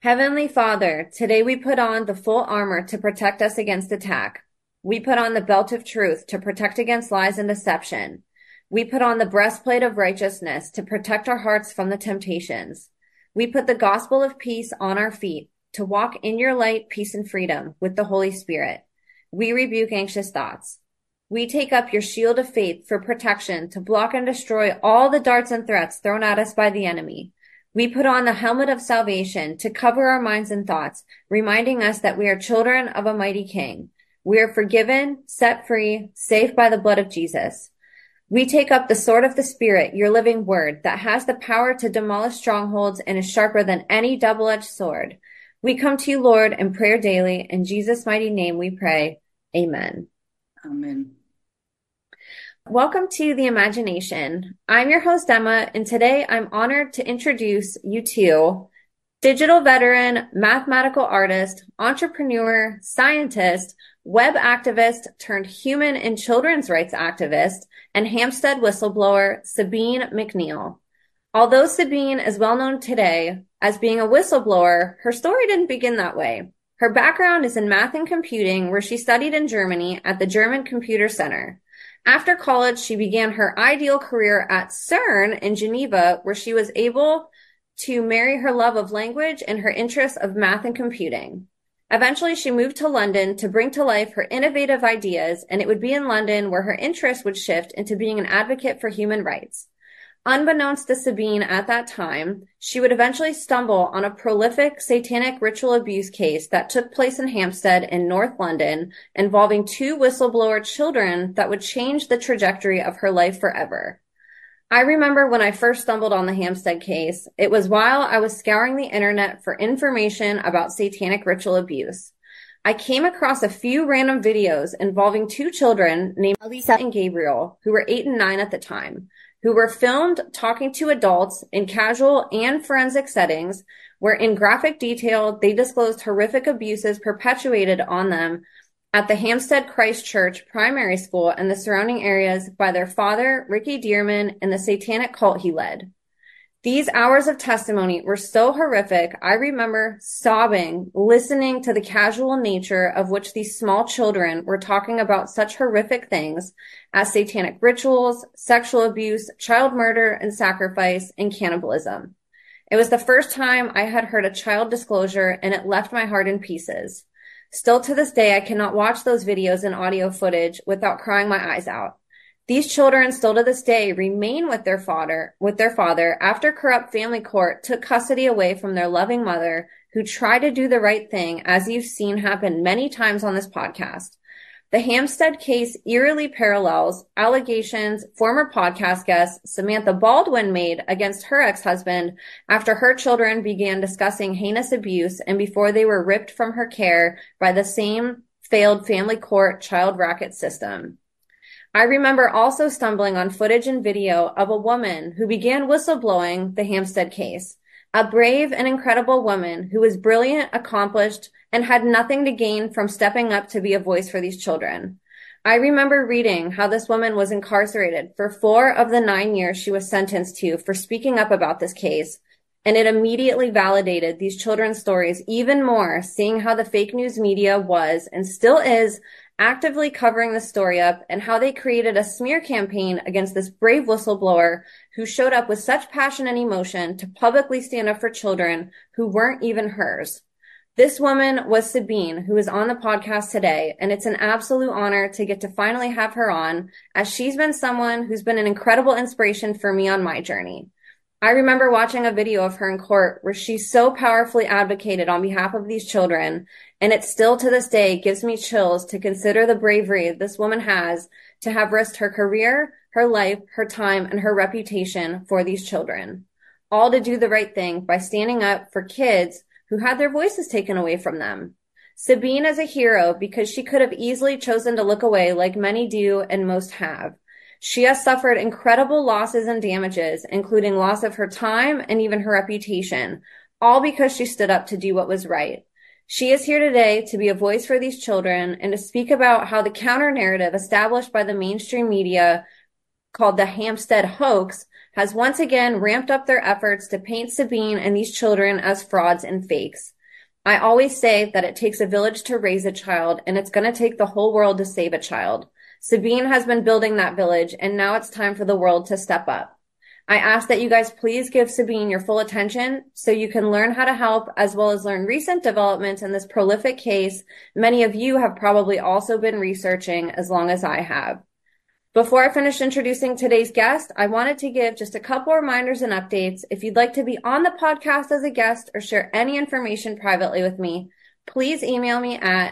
Heavenly Father, today we put on the full armor to protect us against attack. We put on the belt of truth to protect against lies and deception. We put on the breastplate of righteousness to protect our hearts from the temptations. We put the gospel of peace on our feet to walk in your light, peace, and freedom with the Holy Spirit. We rebuke anxious thoughts. We take up your shield of faith for protection to block and destroy all the darts and threats thrown at us by the enemy. We put on the helmet of salvation to cover our minds and thoughts, reminding us that we are children of a mighty King. We are forgiven, set free, saved by the blood of Jesus. We take up the sword of the Spirit, your living word, that has the power to demolish strongholds and is sharper than any double-edged sword. We come to you, Lord, in prayer daily. In Jesus' mighty name we pray. Amen. Amen. Welcome to The Imagination. I'm your host, Emma, and today I'm honored to introduce you to digital veteran, mathematical artist, entrepreneur, scientist, web activist turned human and children's rights activist, and Hampstead whistleblower, Sabine MacNeill. Although Sabine is well known today as being a whistleblower, her story didn't begin that way. Her background is in math and computing, where she studied in Germany at the German Computer Center. After college, she began her ideal career at CERN in Geneva, where she was able to marry her love of language and her interest of math and computing. Eventually, she moved to London to bring to life her innovative ideas, and it would be in London where her interest would shift into being an advocate for human rights. Unbeknownst to Sabine at that time, she would eventually stumble on a prolific satanic ritual abuse case that took place in Hampstead in North London, involving two whistleblower children that would change the trajectory of her life forever. I remember when I first stumbled on the Hampstead case, it was while I was scouring the internet for information about satanic ritual abuse. I came across a few random videos involving two children named Elisa and Gabriel, who were 8 and 9 at the time, who were filmed talking to adults in casual and forensic settings, where in graphic detail they disclosed horrific abuses perpetuated on them at the Hampstead Christ Church primary school and the surrounding areas by their father, Ricky Dearman, and the satanic cult he led. These hours of testimony were so horrific, I remember sobbing, listening to the casual nature of which these small children were talking about such horrific things as satanic rituals, sexual abuse, child murder and sacrifice, and cannibalism. It was the first time I had heard a child disclosure, and it left my heart in pieces. Still to this day, I cannot watch those videos and audio footage without crying my eyes out. These children still to this day remain with their father after corrupt family court took custody away from their loving mother, who tried to do the right thing, as you've seen happen many times on this podcast. The Hampstead case eerily parallels allegations former podcast guest Samantha Baldwin made against her ex-husband after her children began discussing heinous abuse and before they were ripped from her care by the same failed family court child racket system. I remember also stumbling on footage and video of a woman who began whistleblowing the Hampstead case, a brave and incredible woman who was brilliant, accomplished, and had nothing to gain from stepping up to be a voice for these children. I remember reading how this woman was incarcerated for 4 of the 9 years she was sentenced to for speaking up about this case, and it immediately validated these children's stories even more, seeing how the fake news media was and still is actively covering the story up, and how they created a smear campaign against this brave whistleblower who showed up with such passion and emotion to publicly stand up for children who weren't even hers. This woman was Sabine, who is on the podcast today, and it's an absolute honor to get to finally have her on, as she's been someone who's been an incredible inspiration for me on my journey. I remember watching a video of her in court where she so powerfully advocated on behalf of these children, and it still to this day gives me chills to consider the bravery this woman has to have risked her career, her life, her time, and her reputation for these children, all to do the right thing by standing up for kids who had their voices taken away from them. Sabine is a hero because she could have easily chosen to look away like many do and most have. She has suffered incredible losses and damages, including loss of her time and even her reputation, all because she stood up to do what was right. She is here today to be a voice for these children and to speak about how the counter-narrative established by the mainstream media called the Hampstead hoax has once again ramped up their efforts to paint Sabine and these children as frauds and fakes. I always say that it takes a village to raise a child, and it's going to take the whole world to save a child. Sabine has been building that village, and now it's time for the world to step up. I ask that you guys please give Sabine your full attention so you can learn how to help, as well as learn recent developments in this prolific case many of you have probably also been researching as long as I have. Before I finish introducing today's guest, I wanted to give just a couple reminders and updates. If you'd like to be on the podcast as a guest or share any information privately with me, please email me at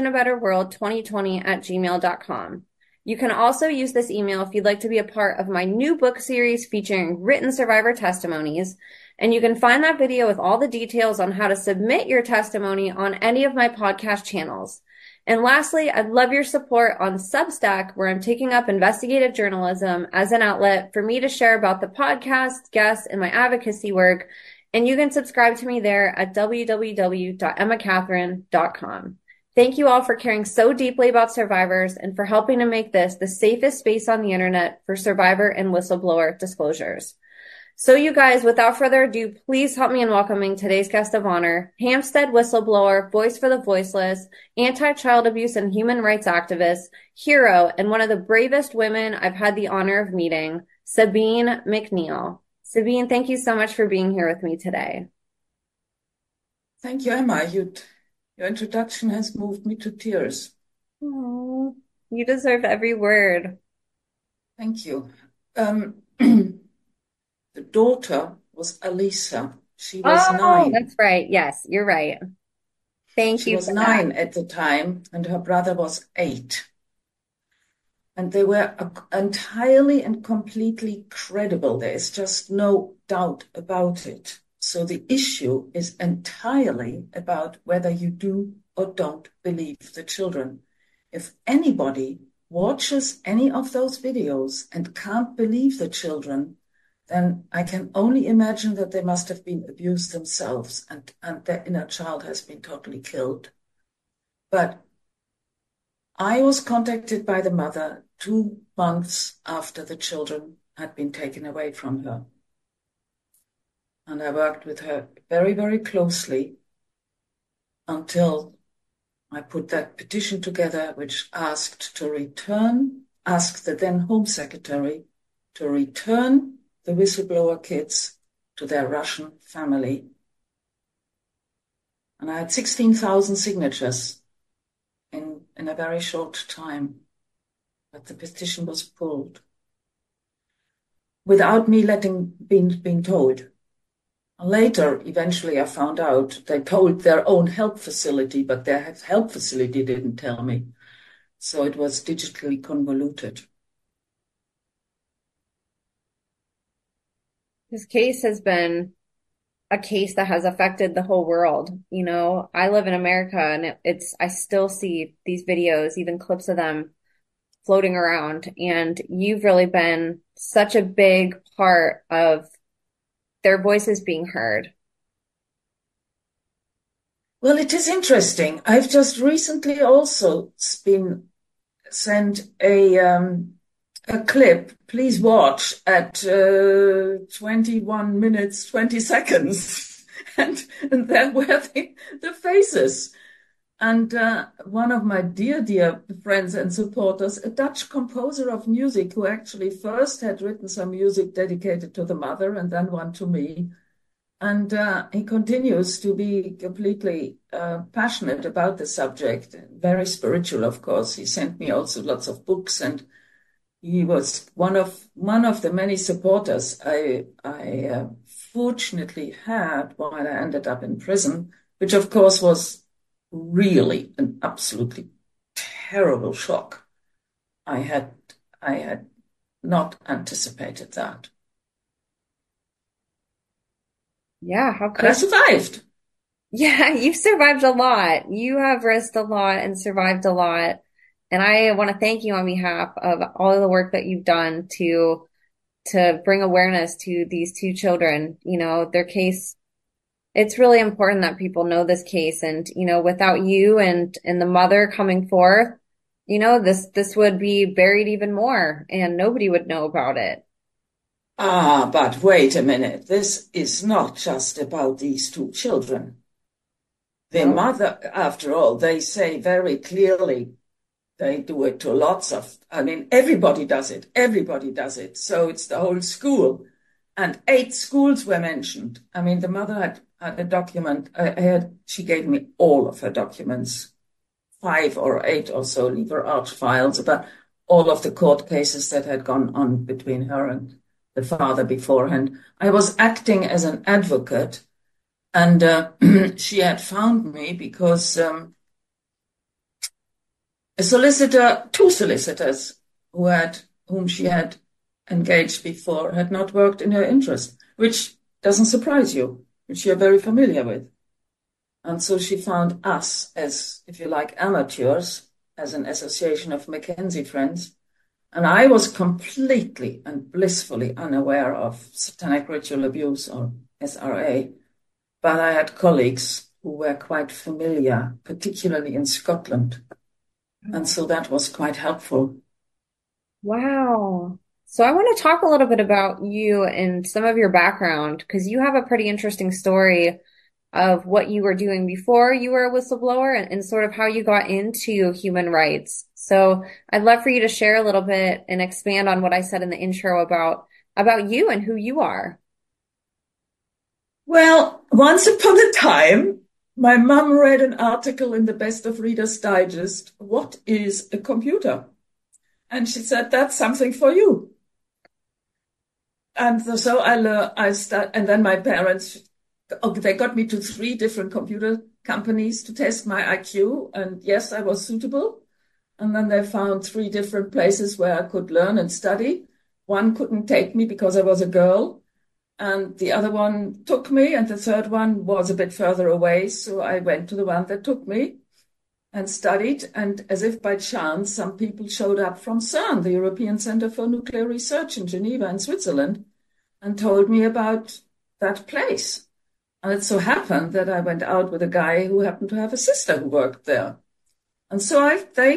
imagineabetterworld2020@gmail.com. You can also use this email if you'd like to be a part of my new book series featuring written survivor testimonies. And you can find that video with all the details on how to submit your testimony on any of my podcast channels. And lastly, I'd love your support on Substack, where I'm taking up investigative journalism as an outlet for me to share about the podcast, guests, and my advocacy work. And you can subscribe to me there at www.emmacatherine.com. Thank you all for caring so deeply about survivors and for helping to make this the safest space on the internet for survivor and whistleblower disclosures. So you guys, without further ado, please help me in welcoming today's guest of honor, Hampstead whistleblower, voice for the voiceless, anti-child abuse and human rights activist, hero, and one of the bravest women I've had the honor of meeting, Sabine McNeill. Sabine, thank you so much for being here with me today. Thank you, Emma. Your introduction has moved me to tears. Oh, you deserve every word. Thank you. The daughter was Alisa. She was 9. That's right. Yes, you're right. Thank you. She was 9 at the time, and her brother was 8. And they were entirely and completely credible. There is just no doubt about it. So the issue is entirely about whether you do or don't believe the children. If anybody watches any of those videos and can't believe the children, then I can only imagine that they must have been abused themselves and their inner child has been totally killed. But I was contacted by the mother 2 months after the children had been taken away from her. And I worked with her very, very closely until I put that petition together, which asked the then Home Secretary to return the whistleblower kids to their Russian family. And I had 16,000 signatures in a very short time, but the petition was pulled without me being told. Later, eventually I found out they told their own help facility, but their help facility didn't tell me. So it was digitally convoluted. This case has been a case that has affected the whole world. You know, I live in America and I still see these videos, even clips of them floating around. And you've really been such a big part of their voices being heard. Well, it is interesting. I've just recently also been sent a clip. Please watch at 21 minutes, 20 seconds. and there were the faces. And one of my dear friends and supporters, a Dutch composer of music who actually first had written some music dedicated to the mother and then one to me. And he continues to be completely passionate about the subject, very spiritual, of course. He sent me also lots of books, and he was one of the many supporters I fortunately had while I ended up in prison, which of course was really an absolutely terrible shock. I had not anticipated that. Yeah, how could I survived. Yeah, you've survived a lot. You have risked a lot and survived a lot. And I want to thank you on behalf of all of the work that you've done to bring awareness to these 2 children. You know, their case, it's really important that people know this case. And, you know, without you and the mother coming forth, you know, this would be buried even more and nobody would know about it. But wait a minute. This is not just about these 2 children. The Oh, mother, after all, they say very clearly they do it to lots of, I mean, everybody does it. Everybody does it. So it's the whole school. And 8 schools were mentioned. I mean, the mother had a document. She gave me all of her documents, 5 or 8 or so lever arch files about all of the court cases that had gone on between her and the father beforehand. I was acting as an advocate, and she had found me because a solicitor, 2 solicitors whom she had engaged before had not worked in her interest, which doesn't surprise you, which you're very familiar with. And so she found us as, if you like, amateurs, as an association of Mackenzie friends. And I was completely and blissfully unaware of satanic ritual abuse, or SRA, but I had colleagues who were quite familiar, particularly in Scotland. And so that was quite helpful. wow. So I want to talk a little bit about you and some of your background because you have a pretty interesting story of what you were doing before you were a whistleblower and sort of how you got into human rights. So I'd love for you to share a little bit and expand on what I said in the intro about you and who you are. Well, once upon a time, my mum read an article in the Best of Reader's Digest, "What is a computer?" And she said, "That's something for you." And so and then my parents, they got me to 3 different computer companies to test my IQ. And yes, I was suitable. And then they found 3 different places where I could learn and study. One couldn't take me because I was a girl. And the other one took me, and the third one was a bit further away. So I went to the one that took me and studied. And as if by chance, some people showed up from CERN, the European Center for Nuclear Research in Geneva in Switzerland, and told me about that place. And it so happened that I went out with a guy who happened to have a sister who worked there. And so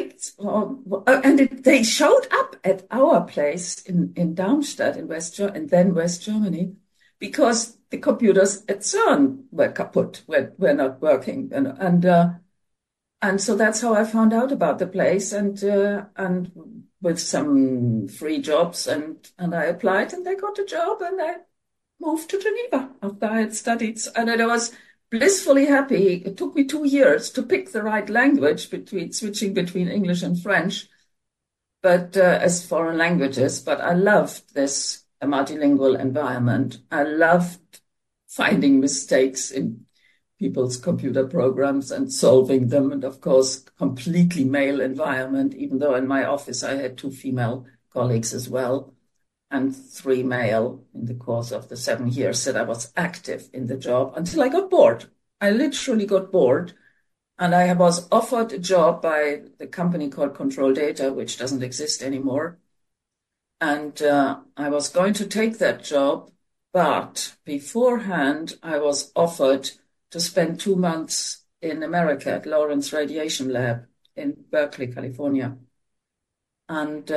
they showed up at our place in Darmstadt in West Germany, because the computers at CERN were kaput, were not working, and so that's how I found out about the place, and with some free jobs, and I applied, and I got a job, and I moved to Geneva after I had studied, and I was blissfully happy. It took me 2 years to pick the right language switching between English and French, but as foreign languages. But I loved this multilingual environment. I loved finding mistakes in people's computer programs and solving them. And of course, completely male environment, even though in my office I had 2 female colleagues as well, and 3 male in the course of the 7 years that I was active in the job, until I got bored. I literally got bored. And I was offered a job by the company called Control Data, which doesn't exist anymore. And I was going to take that job, but beforehand I was offered to spend 2 months in America at Lawrence Radiation Lab in Berkeley, California. And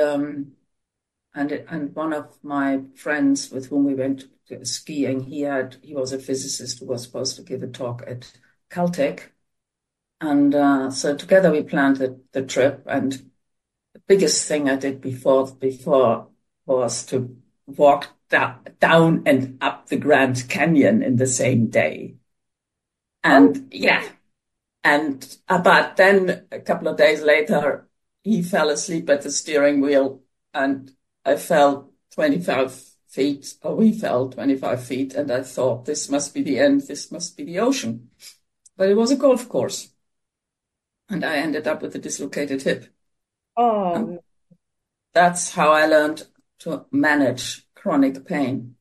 one of my friends with whom we went skiing, he was a physicist who was supposed to give a talk at Caltech. And so together we planned the trip. And the biggest thing I did before was to walk down and up the Grand Canyon in the same day. And yeah, and but then a couple of days later, he fell asleep at the steering wheel, and I fell 25 feet, or we fell 25 feet, and I thought, this must be the end, this must be the ocean. But it was a golf course, and I ended up with a dislocated hip. Oh, And that's how I learned to manage chronic pain.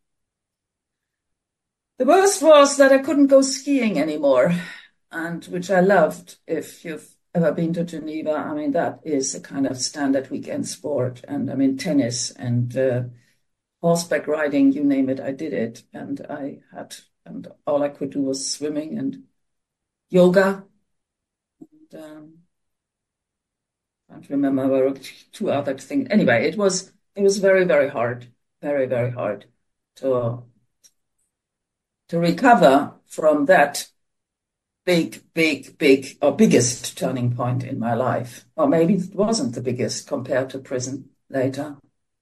The worst was that I couldn't go skiing anymore, and which I loved. If you've ever been to Geneva, I mean, that is a kind of standard weekend sport. And I mean, tennis and horseback riding, you name it, I did it. And all I could do was swimming and yoga. And I can't remember, there were 2 other things. Anyway, it was very, very hard, very, very hard to recover from that biggest turning point in my life. Or maybe it wasn't the biggest compared to prison later.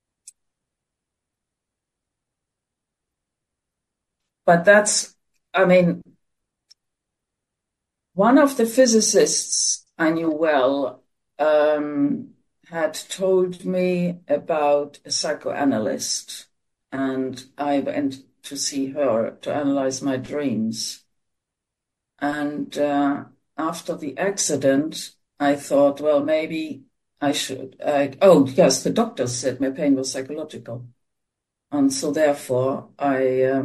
But one of the physicists I knew well had told me about a psychoanalyst, and I went to see her to analyze my dreams. And after the accident, I thought, well, maybe I should. Oh, yes, the doctors said my pain was psychological. And so therefore, I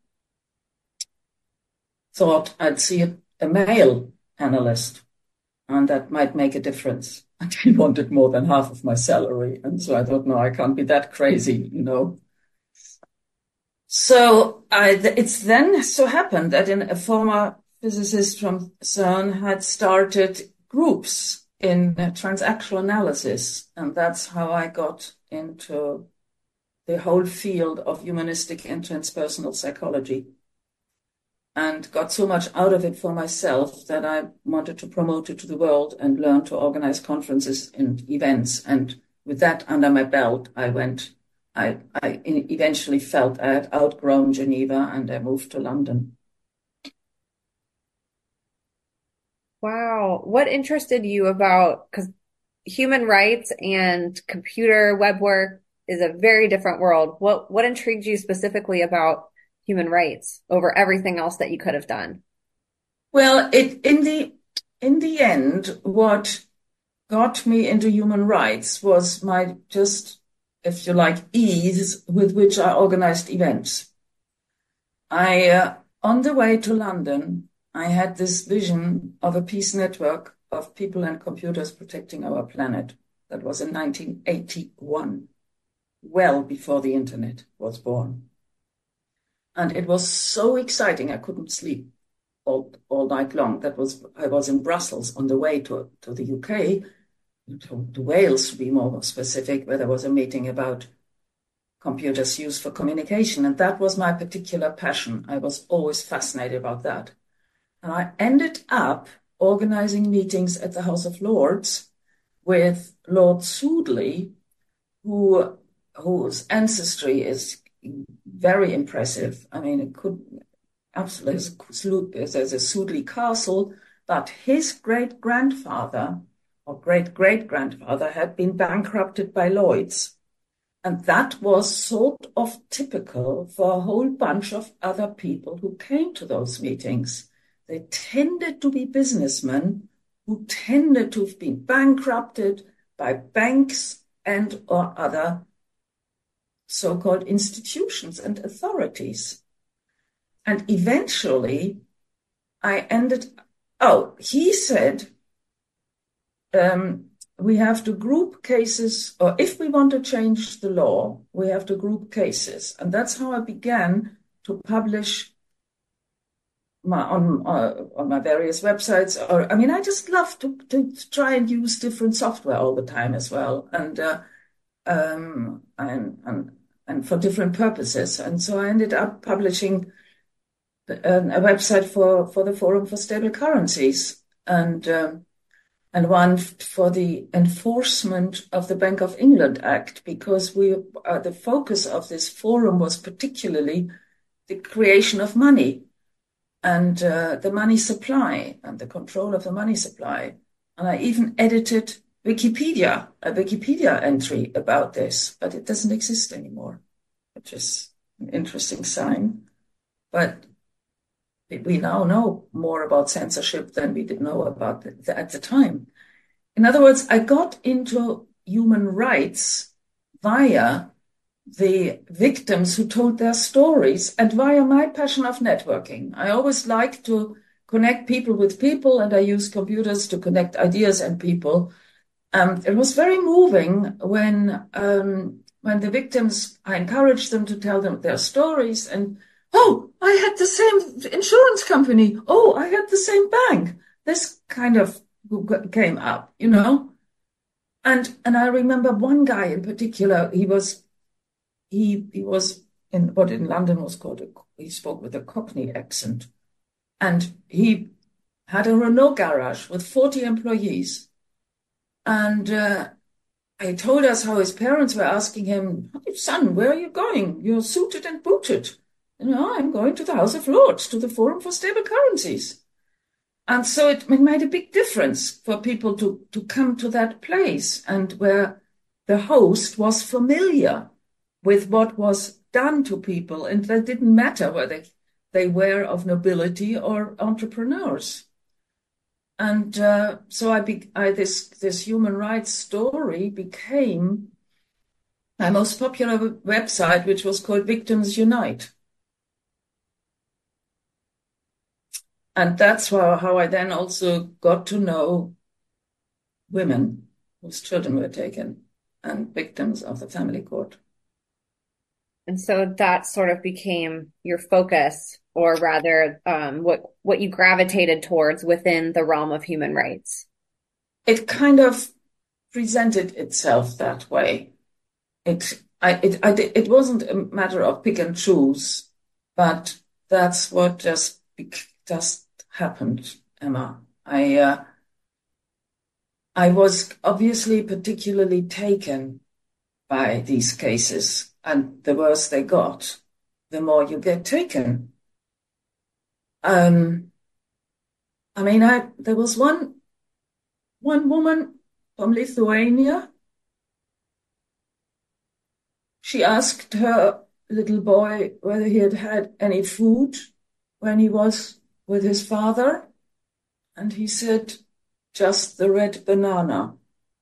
thought I'd see a male analyst, and that might make a difference. And he wanted more than half of my salary. And so I thought, no, I can't be that crazy, you know. So it's then so happened that a former physicist from CERN had started groups in transactional analysis. And that's how I got into the whole field of humanistic and transpersonal psychology, and got so much out of it for myself that I wanted to promote it to the world and learn to organize conferences and events. And with that under my belt, I eventually felt I had outgrown Geneva, and I moved to London. Wow. What interested you about, because human rights and computer web work is a very different world. What intrigued you specifically about human rights over everything else that you could have done? Well, in the end, what got me into human rights was my just, if you like, ease with which I organized events. On the way to London, I had this vision of a peace network of people and computers protecting our planet. That was in 1981, well before the internet was born. And it was so exciting, I couldn't sleep all night long. I was in Brussels on the way to the UK, to Wales to be more specific, where there was a meeting about computers used for communication. And that was my particular passion. I was always fascinated about that. And I ended up organizing meetings at the House of Lords with Lord Sudeley, whose ancestry is very impressive. I mean, it could absolutely, there's a Sudeley castle, but his great-grandfather or great-great-grandfather had been bankrupted by Lloyd's. And that was sort of typical for a whole bunch of other people who came to those meetings. They tended to be businessmen who tended to have been bankrupted by banks and or other so-called institutions and authorities. And eventually he said, we have to group cases, or if we want to change the law, we have to group cases. And that's how I began to publish on my various websites. I just love to try and use different software all the time as well. And for different purposes. And so I ended up publishing a website for the Forum for Stable Currencies, and one for the enforcement of the Bank of England Act, because the focus of this forum was particularly the creation of money and the money supply and the control of the money supply. And I even edited a Wikipedia entry about this, but it doesn't exist anymore, which is an interesting sign. But we now know more about censorship than we did know about at the time. In other words, I got into human rights via the victims who told their stories and via my passion of networking. I always like to connect people with people, and I use computers to connect ideas and people. It was very moving when the victims, I encouraged them to tell them their stories, and oh, I had the same insurance company. Oh, I had the same bank. This kind of came up, you know. And I remember one guy in particular. He was in what in London was called he spoke with a Cockney accent, and he had a Renault garage with 40 employees. And he told us how his parents were asking him, "Son, where are you going? You're suited and booted." I'm going to the House of Lords, to the Forum for Stable Currencies. And so it made a big difference for people to come to that place, and where the host was familiar with what was done to people, and that didn't matter whether they were of nobility or entrepreneurs. And so this human rights story became my most popular website, which was called Victims Unite. And that's how I then also got to know women whose children were taken and victims of the family court. And so that sort of became your focus, or rather, what you gravitated towards within the realm of human rights. It kind of presented itself that way. It wasn't a matter of pick and choose, but that's what just happened, Emma. I was obviously particularly taken by these cases, and the worse they got, the more you get taken. There was one woman from Lithuania. She asked her little boy whether he had any food when he was with his father, and he said, "Just the red banana."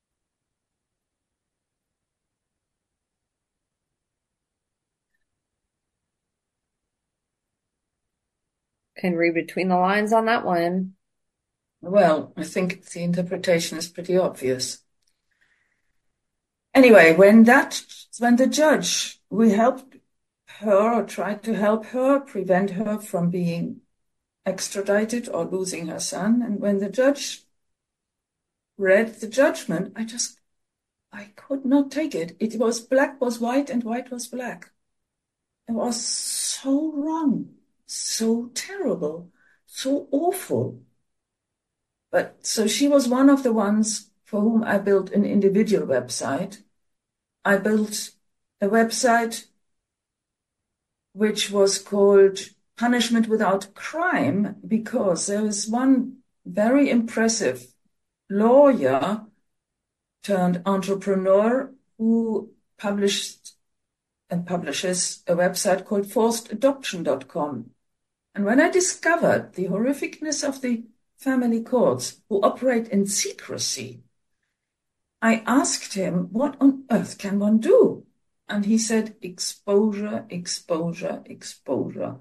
Can read between the lines on that one. Well, I think the interpretation is pretty obvious. Anyway, when the judge, we helped her, or tried to help her, prevent her from being extradited or losing her son, and when the judge read the judgment, I could not take it. It was black was white and white was black. It was so wrong, so terrible, so awful. But so she was one of the ones for whom I built an individual website. I built a website which was called Punishment Without Crime, because there was one very impressive lawyer turned entrepreneur who published and publishes a website called forcedadoption.com. And when I discovered the horrificness of the family courts who operate in secrecy, I asked him, what on earth can one do? And he said, exposure, exposure, exposure.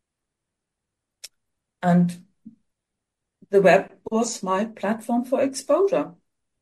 And the web was my platform for exposure.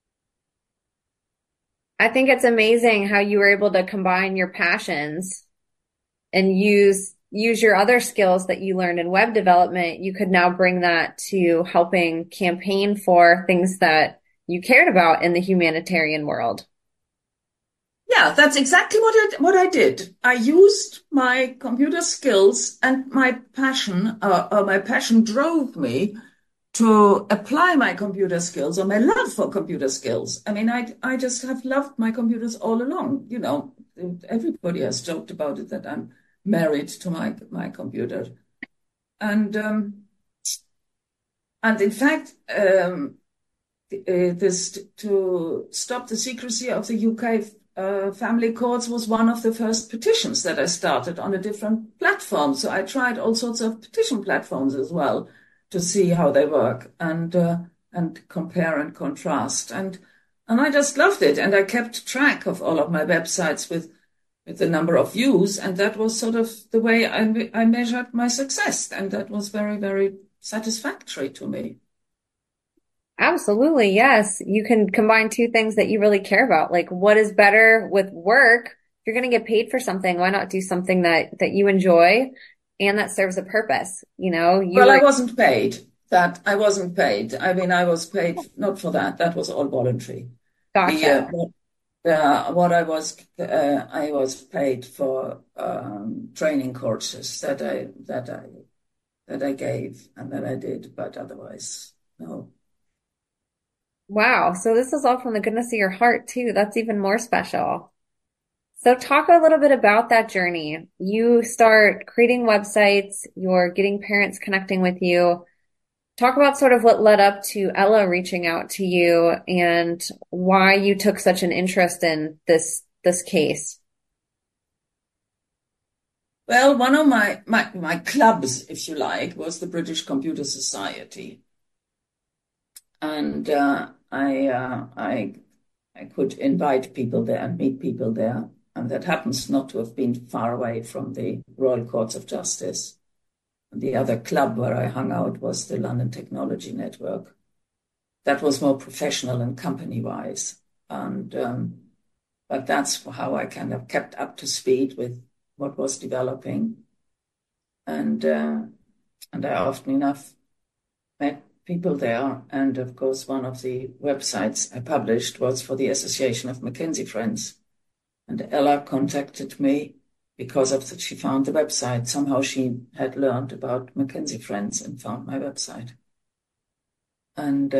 I think it's amazing how you were able to combine your passions and use your other skills that you learned in web development. You could now bring that to helping campaign for things that you cared about in the humanitarian world. Yeah, that's exactly what I did. I used my computer skills and my passion, or my passion drove me to apply my computer skills, or my love for computer skills. I mean, I just have loved my computers all along. Everybody has joked about it that I'm married to my computer, and in fact, this to stop the secrecy of the UK family courts was one of the first petitions that I started on a different platform. So I tried all sorts of petition platforms as well to see how they work and compare and contrast. And I just loved it. And I kept track of all of my websites with the number of views. And that was sort of the way I measured my success. And that was very, very satisfactory to me. Absolutely, yes. You can combine two things that you really care about. Like, what is better with work? If you're going to get paid for something, why not do something that you enjoy and that serves a purpose? I wasn't paid. I wasn't paid. I mean, I was paid not for that. That was all voluntary. Gotcha. I was paid for training courses that that I gave and that I did, but otherwise, no. Wow. So this is all from the goodness of your heart too. That's even more special. So talk a little bit about that journey. You start creating websites, you're getting parents connecting with you. Talk about sort of what led up to Ella reaching out to you and why you took such an interest in this case. Well, one of my clubs, if you like, was the British Computer Society. And I could invite people there and meet people there. And that happens not to have been far away from the Royal Courts of Justice. And the other club where I hung out was the London Technology Network. That was more professional and company-wise. And but that's how I kind of kept up to speed with what was developing. And I often enough met people there. And of course, one of the websites I published was for the Association of Mackenzie Friends. And Ella contacted me because of that she found the website. Somehow she had learned about Mackenzie Friends and found my website. And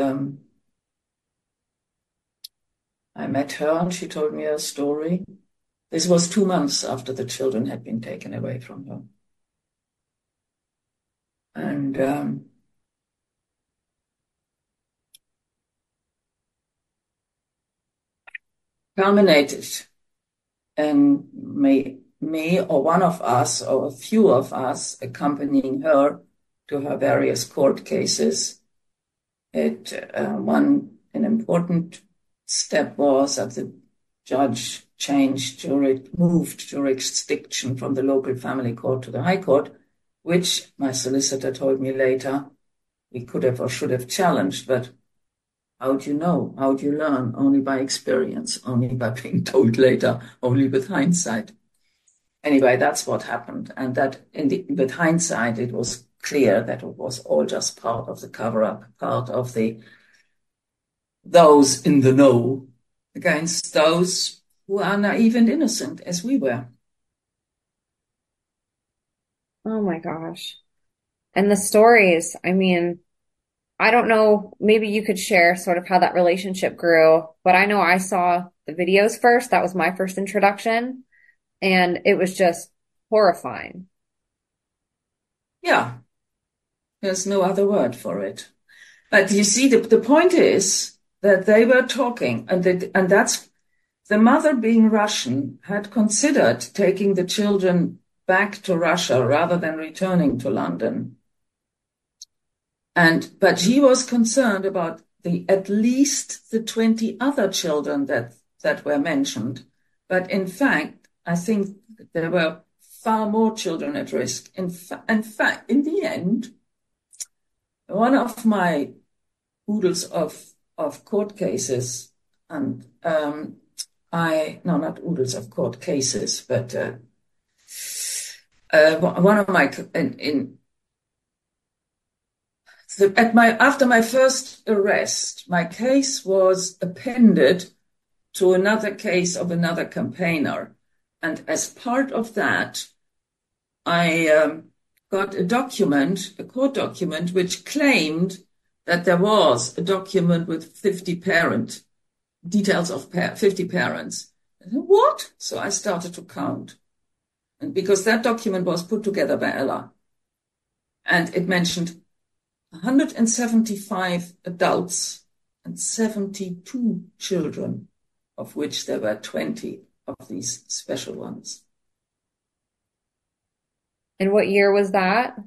I met her and she told me her story. This was 2 months after the children had been taken away from her. And culminated in me or one of us or a few of us accompanying her to her various court cases. An important step was that the judge moved jurisdiction from the local family court to the High Court, which my solicitor told me later we could have or should have challenged, but how do you know? How do you learn? Only by experience, only by being told later, only with hindsight. Anyway, that's what happened. And that with hindsight, it was clear that it was all just part of the cover-up, part of those in the know against those who are naive and innocent, as we were. Oh my gosh. And the stories, I mean, I don't know, maybe you could share sort of how that relationship grew, but I know I saw the videos first. That was my first introduction, and it was just horrifying. Yeah, there's no other word for it. But you see, the point is that they were talking, and that's the mother, being Russian, had considered taking the children back to Russia rather than returning to London. But he was concerned about at least the 20 other children that were mentioned. But in fact, I think there were far more children at risk. In fact, in the end, one of my oodles of court cases, and not oodles of court cases, but one of my after my first arrest, my case was appended to another case of another campaigner. And as part of that, I got a court document, which claimed that there was a document with 50 details of 50 parents. I said, what? So I started to count. And because that document was put together by Ella, and it mentioned 175 adults and 72 children, of which there were 20 of these special ones. And what year was that?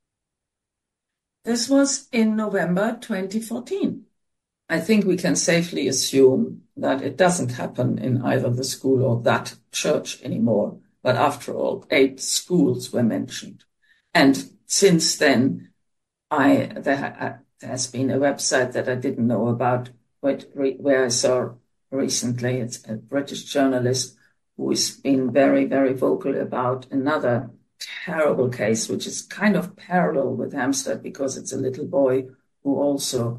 This was in November 2014. I think we can safely assume that it doesn't happen in either the school or that church anymore. But after all, 8 schools were mentioned. And since then, there has been a website that I didn't know about, where I saw recently, it's a British journalist who has been very, very vocal about another terrible case, which is kind of parallel with Hampstead, because it's a little boy who also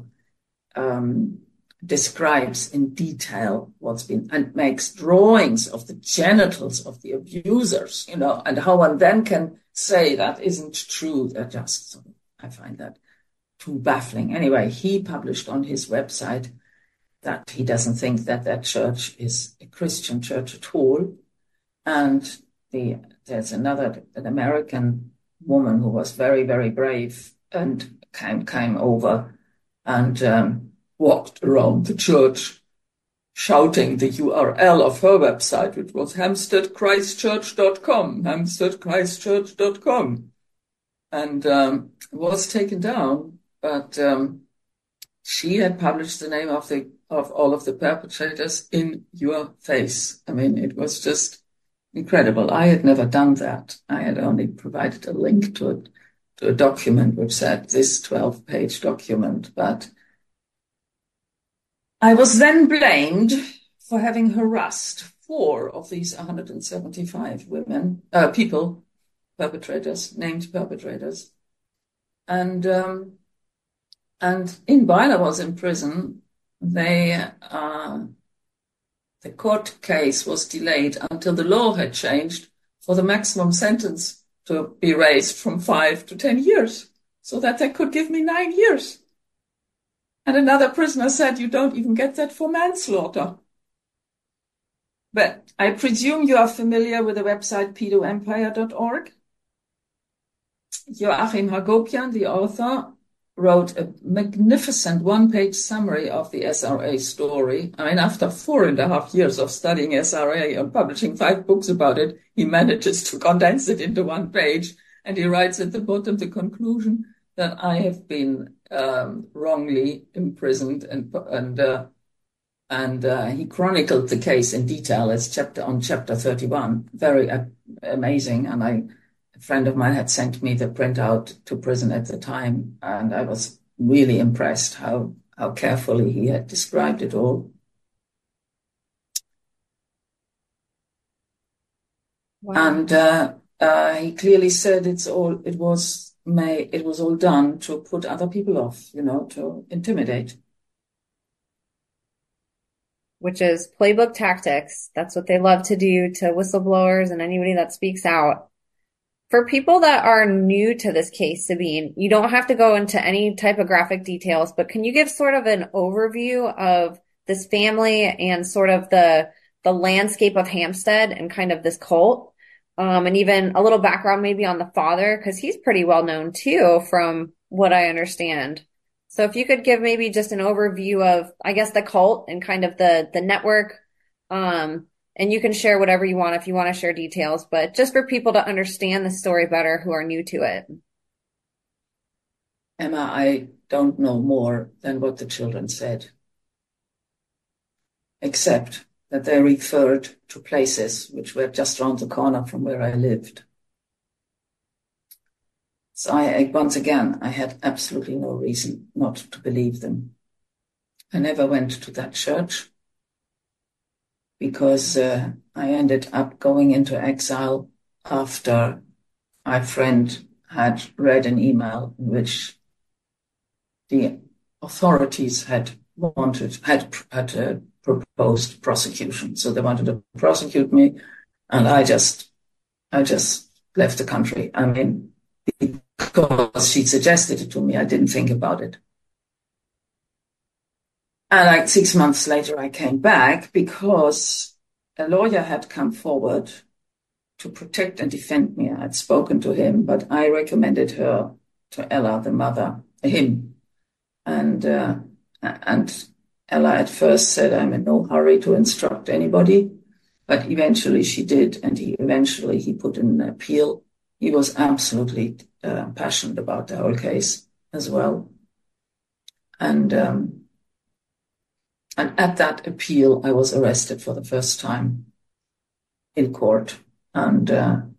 describes in detail and makes drawings of the genitals of the abusers, and how one then can say that isn't true. They're just I find that too baffling. Anyway, he published on his website that he doesn't think that that church is a Christian church at all. And there's an American woman who was very, very brave and came over and walked around the church shouting the URL of her website, which was hampsteadchristchurch.com, and was taken down. But she had published the name of all of the perpetrators in your face. I mean, it was just incredible. I had never done that. I had only provided a link to a document which said this 12-page document. But I was then blamed for having harassed 4 of these 175 people, named perpetrators. And while I was in prison, the court case was delayed until the law had changed for the maximum sentence to be raised from 5 to 10 years, so that they could give me 9 years. And another prisoner said, you don't even get that for manslaughter. But I presume you are familiar with the website pedoempire.org. Joachim Hagopian, the author, wrote a magnificent 1-page summary of the SRA story. I mean, after 4.5 years of studying SRA and publishing 5 books about it, he manages to condense it into 1 page. And he writes at the bottom the conclusion that I have been wrongly imprisoned, and he chronicled the case in detail as chapter 31. Very amazing. And a friend of mine had sent me the printout to prison at the time, and I was really impressed how carefully he had described it all. Wow. And he clearly said it was all done to put other people off, to intimidate. Which is playbook tactics. That's what they love to do to whistleblowers and anybody that speaks out. For people that are new to this case, Sabine, you don't have to go into any type of graphic details, but can you give sort of an overview of this family and sort of the landscape of Hampstead and kind of this cult? And even a little background maybe on the father, because he's pretty well known too, from what I understand. So if you could give maybe just an overview of, I guess, the cult and kind of the network, and you can share whatever you want if you want to share details, but just for people to understand the story better who are new to it. Emma, I don't know more than what the children said, except that they referred to places which were just around the corner from where I lived. So once again, I had absolutely no reason not to believe them. I never went to that church because I ended up going into exile after my friend had read an email in which the authorities had proposed prosecution. So they wanted to prosecute me, and I just left the country. I mean, because she suggested it to me, I didn't think about it. And like 6 months later, I came back because a lawyer had come forward to protect and defend me. I had spoken to him, but I recommended her to Ella, the mother, him. And Ella at first said, I'm in no hurry to instruct anybody, but eventually she did. And he put in an appeal. He was absolutely passionate about the whole case as well. And at that appeal, I was arrested for the first time in court. And that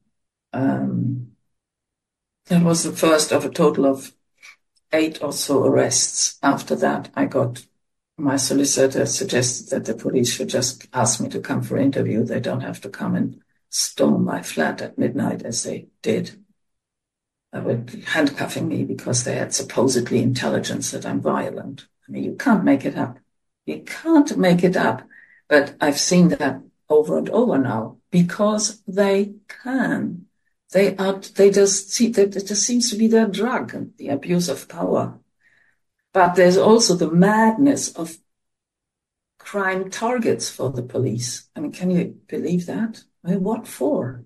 was the first of a total of 8 or so arrests. After that, my solicitor suggested that the police should just ask me to come for an interview. They don't have to come and storm my flat at midnight as they did. They were handcuffing me because they had supposedly intelligence that I'm violent. I mean, you can't make it up. You can't make it up. But I've seen that over and over now because they can. They just see that it just seems to be their drug, and the abuse of power. But there's also the madness of crime targets for the police. I mean, can you believe that? I mean, what for?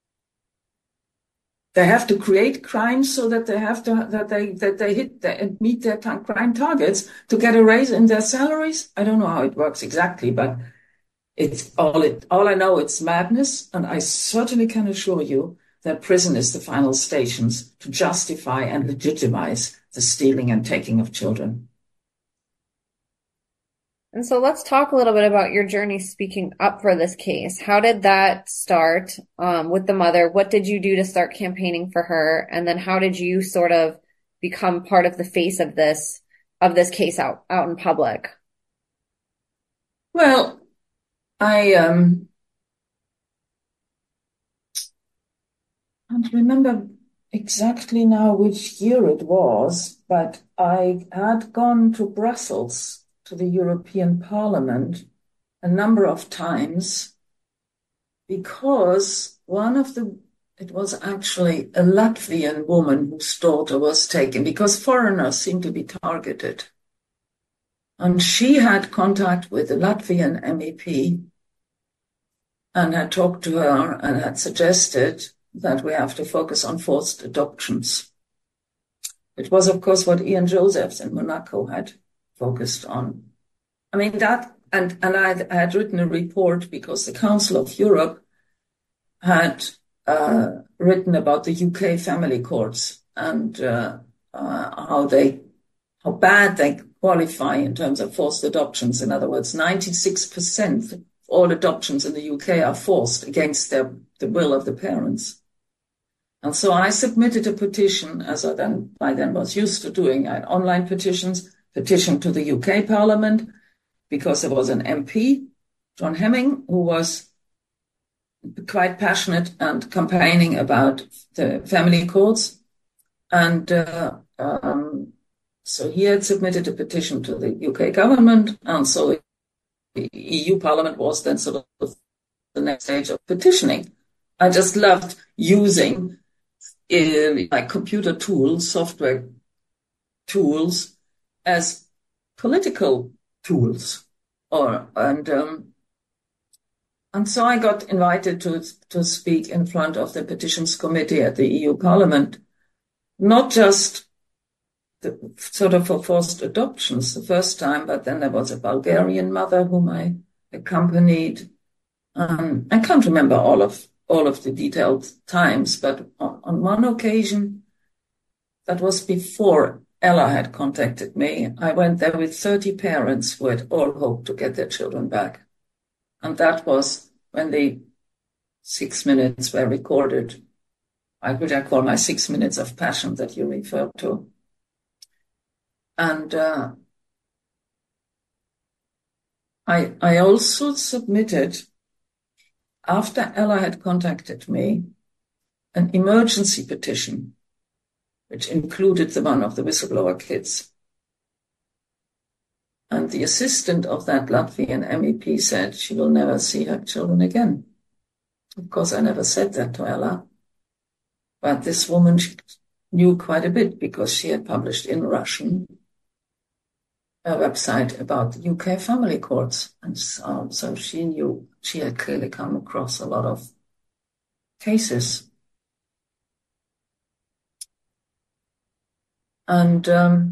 They have to create crimes so that they hit and meet their crime targets to get a raise in their salaries. I don't know how it works exactly, but all I know, it's madness, and I certainly can assure you that prison is the final stations to justify and legitimize the stealing and taking of children. And so let's talk a little bit about your journey speaking up for this case. How did that start with the mother? What did you do to start campaigning for her? And then how did you sort of become part of the face of this case out in public? Well, I can't remember exactly now which year it was, but I had gone to Brussels, to the European Parliament, a number of times because it was actually a Latvian woman whose daughter was taken, because foreigners seem to be targeted. And she had contact with the Latvian MEP and had talked to her and had suggested that we have to focus on forced adoptions. It was, of course, what Ian Josephs in Monaco had focused on. I mean, that, and I had written a report because the Council of Europe had written about the UK family courts and how bad they qualify in terms of forced adoptions. In other words, 96% of all adoptions in the UK are forced against the will of the parents. And so I submitted a petition, as by then was used to doing, online petition to the UK Parliament, because there was an MP, John Hemming, who was quite passionate and campaigning about the family courts. And so he had submitted a petition to the UK government, and so the EU Parliament was then sort of the next stage of petitioning. I just loved using like computer tools, software tools as political tools, and so I got invited to speak in front of the petitions committee at the EU Parliament, not just sort of for forced adoptions the first time, but then there was a Bulgarian mother whom I accompanied. I can't remember all of the detailed times, but on one occasion, that was before Ella had contacted me, I went there with 30 parents who had all hoped to get their children back. And that was when the 6 minutes were recorded. I call my 6 minutes of passion that you referred to. And I also submitted, after Ella had contacted me, an emergency petition, which included the one of the whistleblower kids. And the assistant of that Latvian MEP said she will never see her children again. Of course, I never said that to Ella. But this woman knew quite a bit because she had published in Russian a website about the UK family courts. And so she knew she had clearly come across a lot of cases. And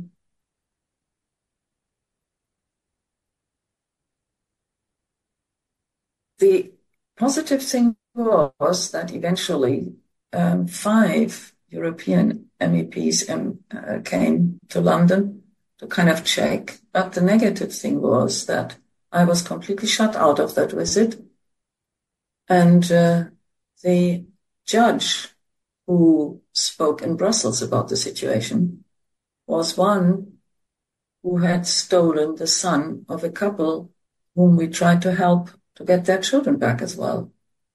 the positive thing was that eventually 5 European MEPs came to London to kind of check. But the negative thing was that I was completely shut out of that visit. And the judge who spoke in Brussels about the situation was one who had stolen the son of a couple whom we tried to help to get their children back as well.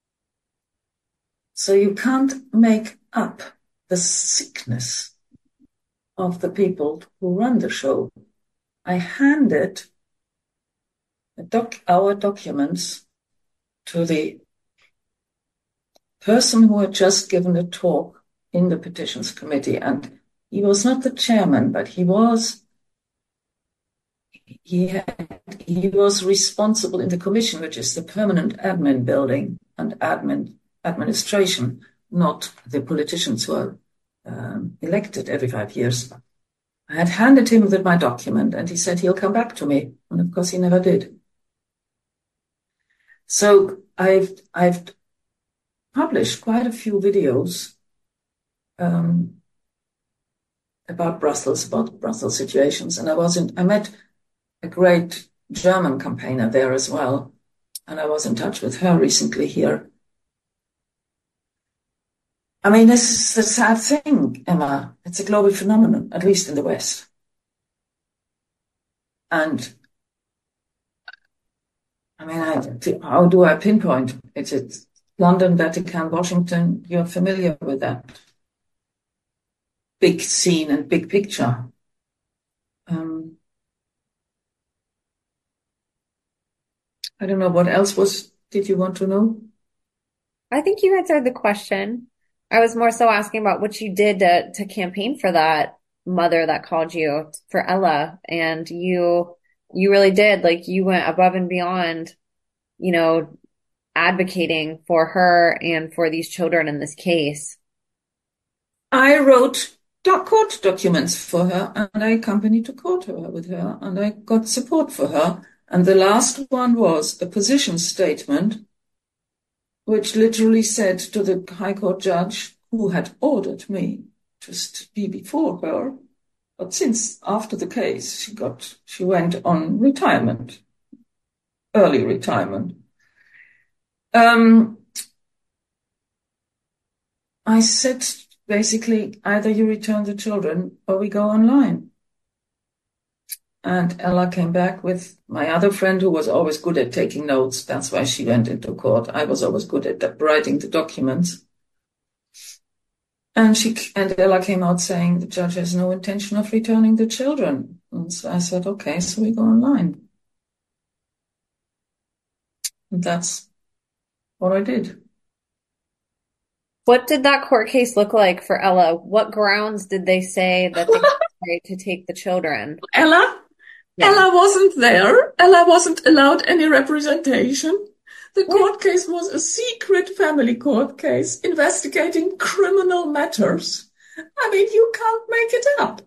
So you can't make up the sickness of the people who run the show. I handed our documents to the person who had just given a talk in the petitions committee, and he was not the chairman, but he was responsible in the commission, which is the permanent admin building and administration, not the politicians who are elected every 5 years. I had handed him with my document, and he said he'll come back to me, and of course he never did. So I've published quite a few videos about Brussels situations, and I met a great German campaigner there as well, and I was in touch with her recently here. I mean, this is the sad thing, Emma. It's a global phenomenon, at least in the West. And I mean, how do I pinpoint? It's London, Vatican, Washington. You're familiar with that big scene and big picture. I don't know what else did you want to know? I think you answered the question. I was more so asking about what you did to campaign for that mother that called you, for Ella, and you really did, like, you went above and beyond, advocating for her and for these children in this case. I wrote court documents for her, and I accompanied to court with her, and I got support for her. And the last one was a position statement, which literally said to the High Court judge who had ordered me to be before her, but since after the case she went on retirement, early retirement. I said basically, either you return the children or we go online. And Ella came back with my other friend who was always good at taking notes. That's why she went into court. I was always good at writing the documents. And Ella came out saying the judge has no intention of returning the children. And so I said, okay, so we go online. And that's what I did. What did that court case look like for Ella? What grounds did they say that they had to take the children? Ella? Yeah. Ella wasn't there. Ella wasn't allowed any representation. The court case was a secret family court case investigating criminal matters. I mean, you can't make it up.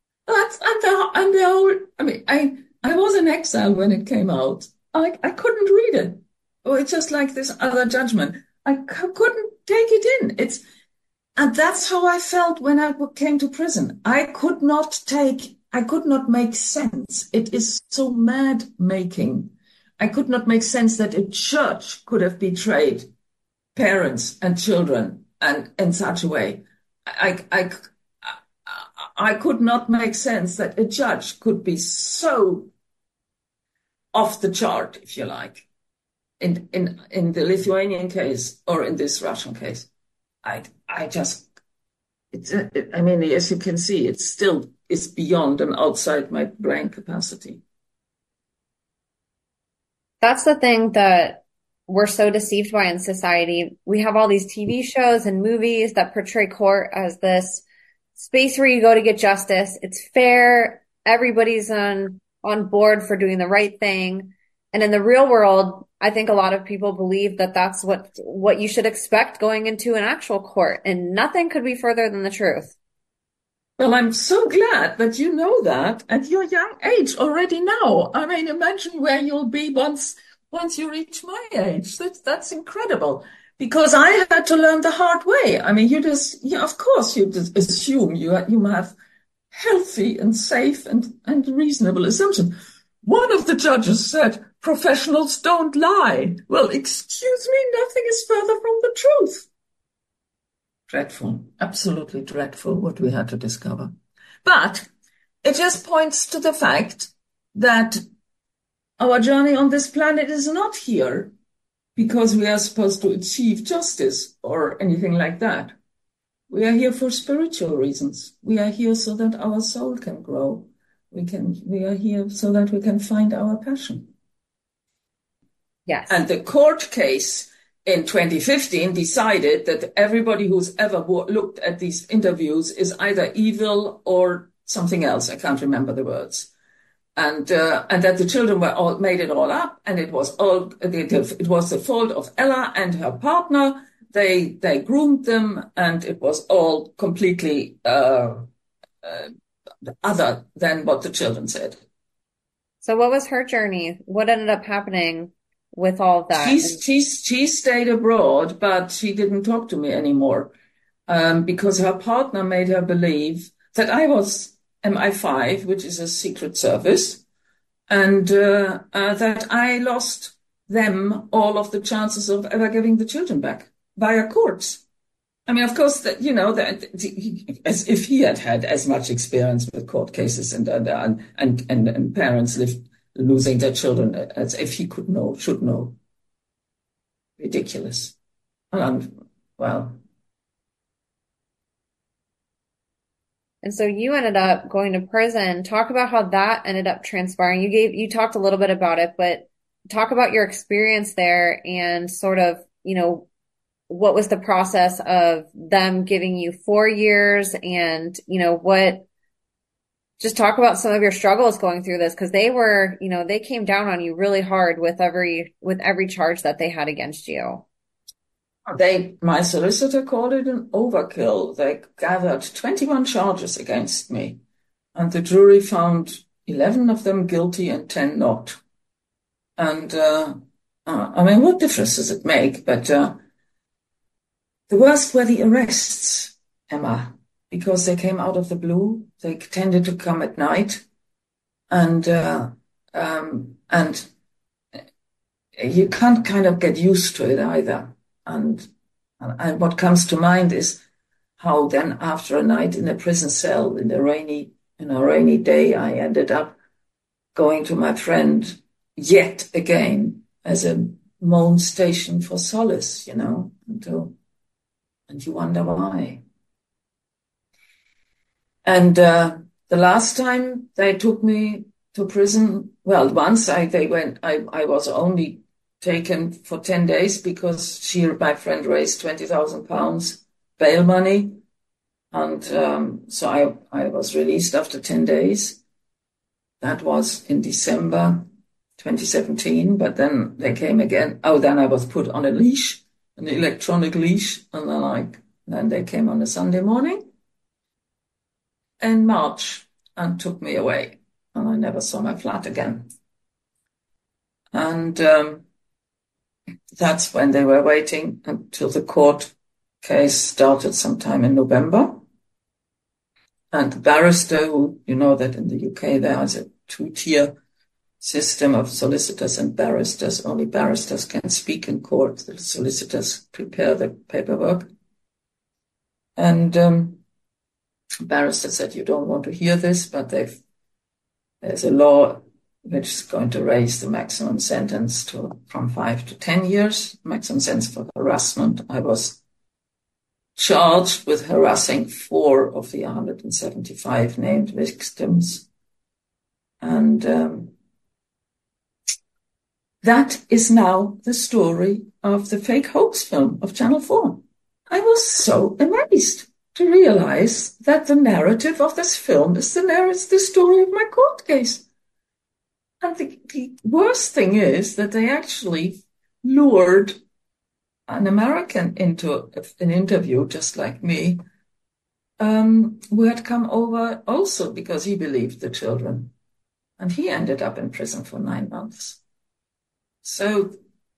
I was in exile when it came out. I couldn't read it. Oh, it's just like this other judgment. I couldn't take it in. And that's how I felt when I came to prison. I could not make sense. It is so mad-making. I could not make sense that a church could have betrayed parents and children and in such a way. I could not make sense that a judge could be so off the chart, if you like, in the Lithuanian case or in this Russian case. As you can see, it's beyond and outside my brain capacity. That's the thing that we're so deceived by in society. We have all these TV shows and movies that portray court as this space where you go to get justice. It's fair. Everybody's on board for doing the right thing. And in the real world, I think a lot of people believe that that's what you should expect going into an actual court, and nothing could be further than the truth. Well, I'm so glad that you know that at your young age already now. I mean, imagine where you'll be once you reach my age. That's incredible, because I had to learn the hard way. I mean, of course you just assume you have healthy and safe and reasonable assumptions. One of the judges said, professionals don't lie. Well, excuse me, nothing is further from the truth. Dreadful, absolutely dreadful what we had to discover. But it just points to the fact that our journey on this planet is not here because we are supposed to achieve justice or anything like that. We are here for spiritual reasons. We are here so that our soul can grow. We are here so that we can find our passion. Yes. And the court case in 2015 decided that everybody who's ever looked at these interviews is either evil or something else. I can't remember the words. And that the children were all made it all up, and it was the fault of Ella and her partner. They groomed them, and it was all completely other than what the children said. So what was her journey? What ended up happening with all of that? She stayed abroad, but she didn't talk to me anymore, because her partner made her believe that I was MI5, which is a secret service, and that I lost them all of the chances of ever giving the children back via courts. I mean, of course, that as if he had had as much experience with court cases and parents losing their children as if he should know. Ridiculous. Well. And so you ended up going to prison. Talk about how that ended up transpiring. You talked a little bit about it, but talk about your experience there and sort of, what was the process of them giving you 4 years and, just talk about some of your struggles going through this, because they came down on you really hard with every charge that they had against you. My solicitor called it an overkill. They gathered 21 charges against me, and the jury found 11 of them guilty and 10 not. And, I mean, what difference does it make? But, the worst were the arrests, Emma, because they came out of the blue. They tended to come at night, and you can't kind of get used to it either. And what comes to mind is how then after a night in a prison cell in a rainy day, I ended up going to my friend yet again as a moan station for solace, and you wonder why. And the last time they took me to prison, well, once I was only taken for 10 days because my friend raised £20,000 bail money. And so I was released after 10 days. That was in December 2017, but then they came again. Then I was put on a leash, an electronic leash, and then they came on a Sunday morning in March and took me away, and I never saw my flat again. And that's when they were waiting until the court case started sometime in November. And the barrister, who, that in the UK there is a 2-tier system of solicitors and barristers. Only barristers can speak in court. The solicitors prepare the paperwork. And barrister said, you don't want to hear this, but there's a law which is going to raise the maximum sentence from 5 to 10 years, maximum sentence for harassment. I was charged with harassing 4 of the 175 named victims. And that is now the story of the fake hoax film of Channel 4. I was so amazed to realize that the narrative of this film is the story of my court case. And the worst thing is that they actually lured an American into an interview, just like me, who had come over also because he believed the children. And he ended up in prison for 9 months. So,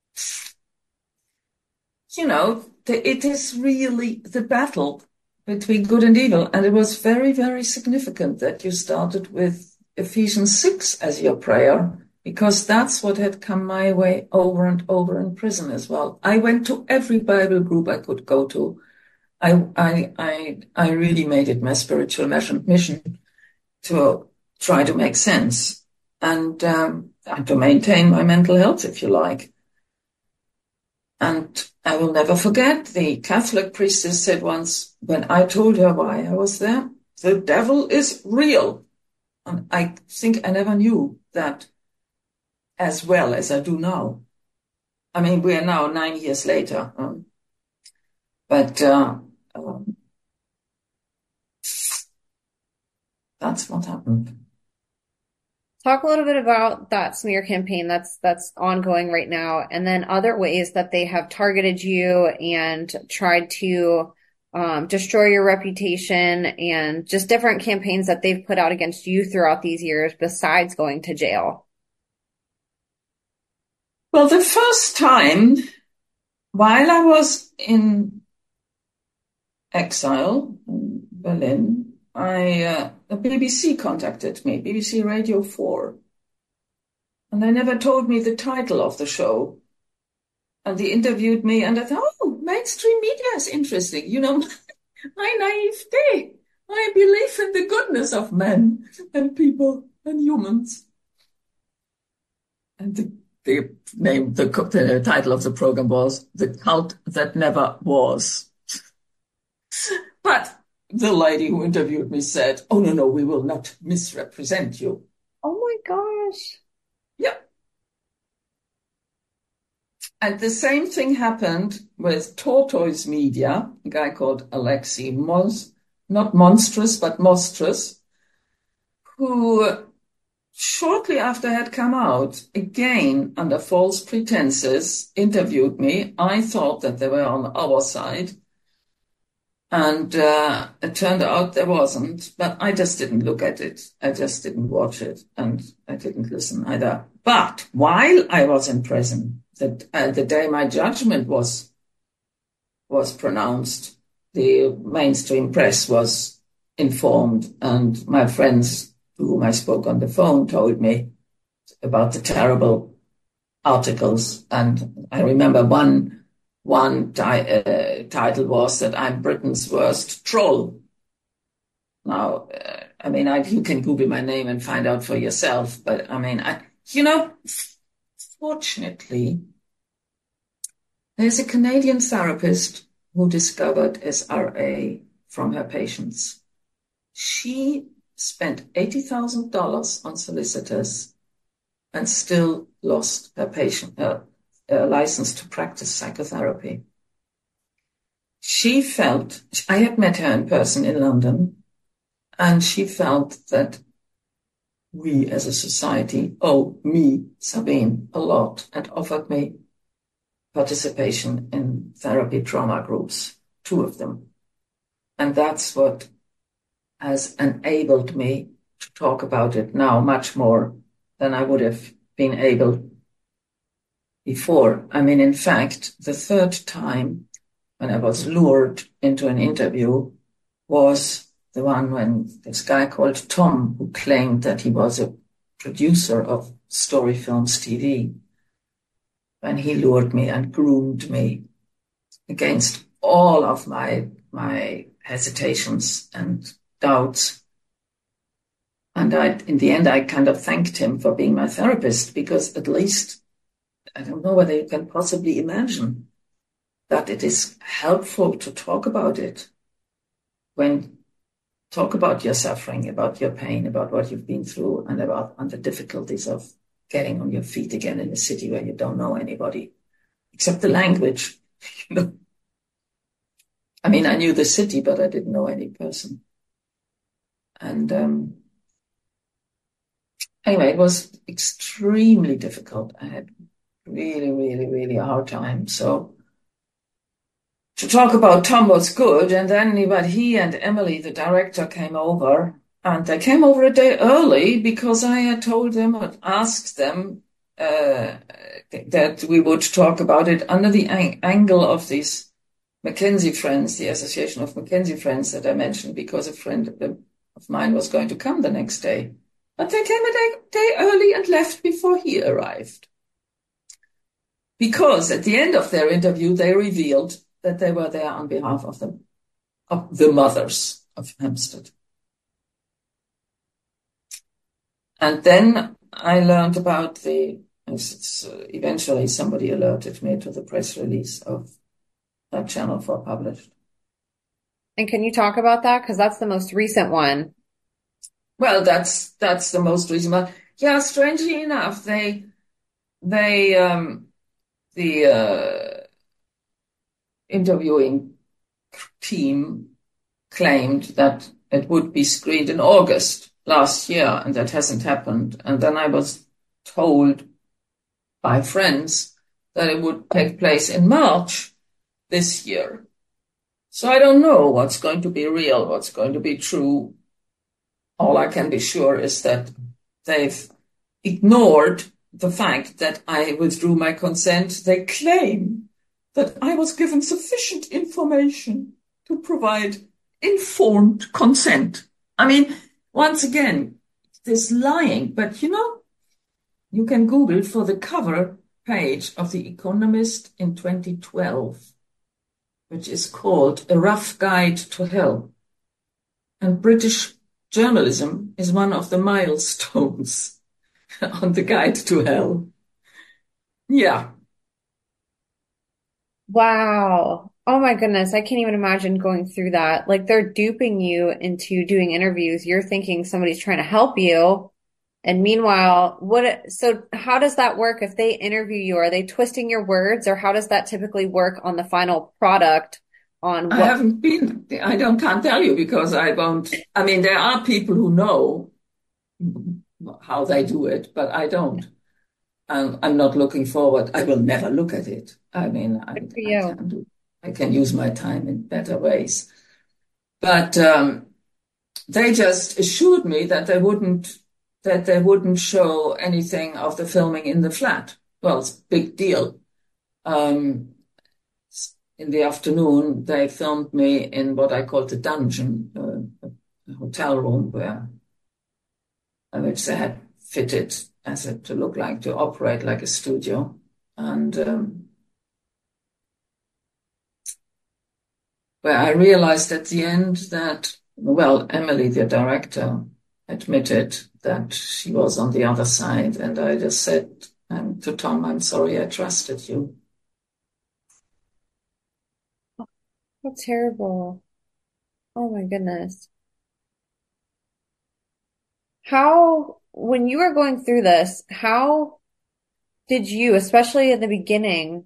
it is really the battle between good and evil. And it was very, very significant that you started with Ephesians 6 as your prayer, because that's what had come my way over and over in prison as well. I went to every Bible group I could go to. I really made it my spiritual mission to try to make sense and to maintain my mental health, if you like. And I will never forget, the Catholic priestess said once, when I told her why I was there, the devil is real. And I think I never knew that as well as I do now. I mean, we are now 9 years later, but that's what happened. Talk a little bit about that smear campaign that's ongoing right now, and then other ways that they have targeted you and tried to destroy your reputation, and just different campaigns that they've put out against you throughout these years besides going to jail. Well, the first time, while I was in exile in Berlin, the BBC contacted me, BBC Radio 4, and they never told me the title of the show. And they interviewed me, and I thought, oh, mainstream media is interesting. You know, my naivete. I believe in the goodness of men and people and humans. And the title of the program was The Cult That Never Was. But the lady who interviewed me said, oh, no, we will not misrepresent you. Oh my gosh. Yeah. And the same thing happened with Tortoise Media, a guy called Alexei not Monstrous, but Mostrous, who shortly after I had come out, again, under false pretenses, interviewed me. I thought that they were on our side. And it turned out there wasn't, but I just didn't look at it. I just didn't watch it, and I didn't listen either. But while I was in prison, the day my judgment was pronounced, the mainstream press was informed, and my friends to whom I spoke on the phone told me about the terrible articles. And I remember one title was that I'm Britain's worst troll. Now, I mean, you can Google my name and find out for yourself. But I mean, fortunately, there's a Canadian therapist who discovered SRA from her patients. She spent $80,000 on solicitors and still lost her license to practice psychotherapy. I had met her in person in London, and she felt that we as a society owe me, Sabine, a lot, and offered me participation in therapy trauma groups, 2 of them. And that's what has enabled me to talk about it now much more than I would have been able before. I mean, in fact, the third time when I was lured into an interview was the one when this guy called Tom, who claimed that he was a producer of Story Films TV, when he lured me and groomed me against all of my hesitations and doubts. And in the end, I kind of thanked him for being my therapist, because at least, I don't know whether you can possibly imagine that it is helpful to talk about it. Talk about your suffering, about your pain, about what you've been through, and the difficulties of getting on your feet again in a city where you don't know anybody, except the language. I mean, I knew the city, but I didn't know any person. And anyway, it was extremely difficult. I had really, really, really a hard time. So to talk about Tom was good. And then he and Emily, the director, came over. And they came over a day early because I had told them, or asked them, that we would talk about it under the angle of these Mackenzie friends, the Association of Mackenzie Friends that I mentioned, because a friend of mine was going to come the next day. But they came a day early and left before he arrived. Because at the end of their interview, they revealed that they were there on behalf of the mothers of Hampstead. And then I learned about eventually somebody alerted me to the press release of that Channel 4 published. And can you talk about that? Because that's the most recent one. Well, that's the most recent one. Yeah, strangely enough, they the interviewing team claimed that it would be screened in August last year, and that hasn't happened. And then I was told by friends that it would take place in March this year. So I don't know what's going to be real, what's going to be true. All I can be sure is that they've ignored the fact that I withdrew my consent. They claim that I was given sufficient information to provide informed consent. I mean, once again, this lying, but you can Google for the cover page of The Economist in 2012, which is called A Rough Guide to Hell. And British journalism is one of the milestones on the guide to hell. Yeah. Wow. Oh my goodness. I can't even imagine going through that. Like they're duping you into doing interviews. You're thinking somebody's trying to help you. And meanwhile, so how does that work if they interview you? Are they twisting your words, or how does that typically work on the final product on what? I can't tell you because I won't. I mean, there are people who know how they do it, but I don't. I'm not looking forward. I will never look at it. I mean, I can use my time in better ways. But they just assured me that they wouldn't show anything of the filming in the flat. Well, it's a big deal. In the afternoon, they filmed me in what I call the dungeon, a hotel room which they had fitted to operate like a studio. And where I realized at the end that, well, Emily, the director, admitted that she was on the other side. And I just said to Tom, I'm sorry I trusted you. How terrible. Oh my goodness. When you were going through this, how did you, especially in the beginning,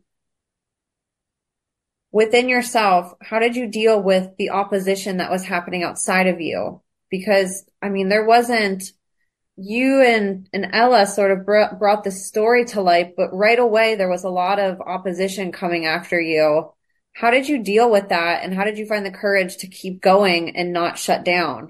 within yourself, how did you deal with the opposition that was happening outside of you? Because, I mean, you and Ella sort of brought this story to life, but right away there was a lot of opposition coming after you. How did you deal with that? And how did you find the courage to keep going and not shut down?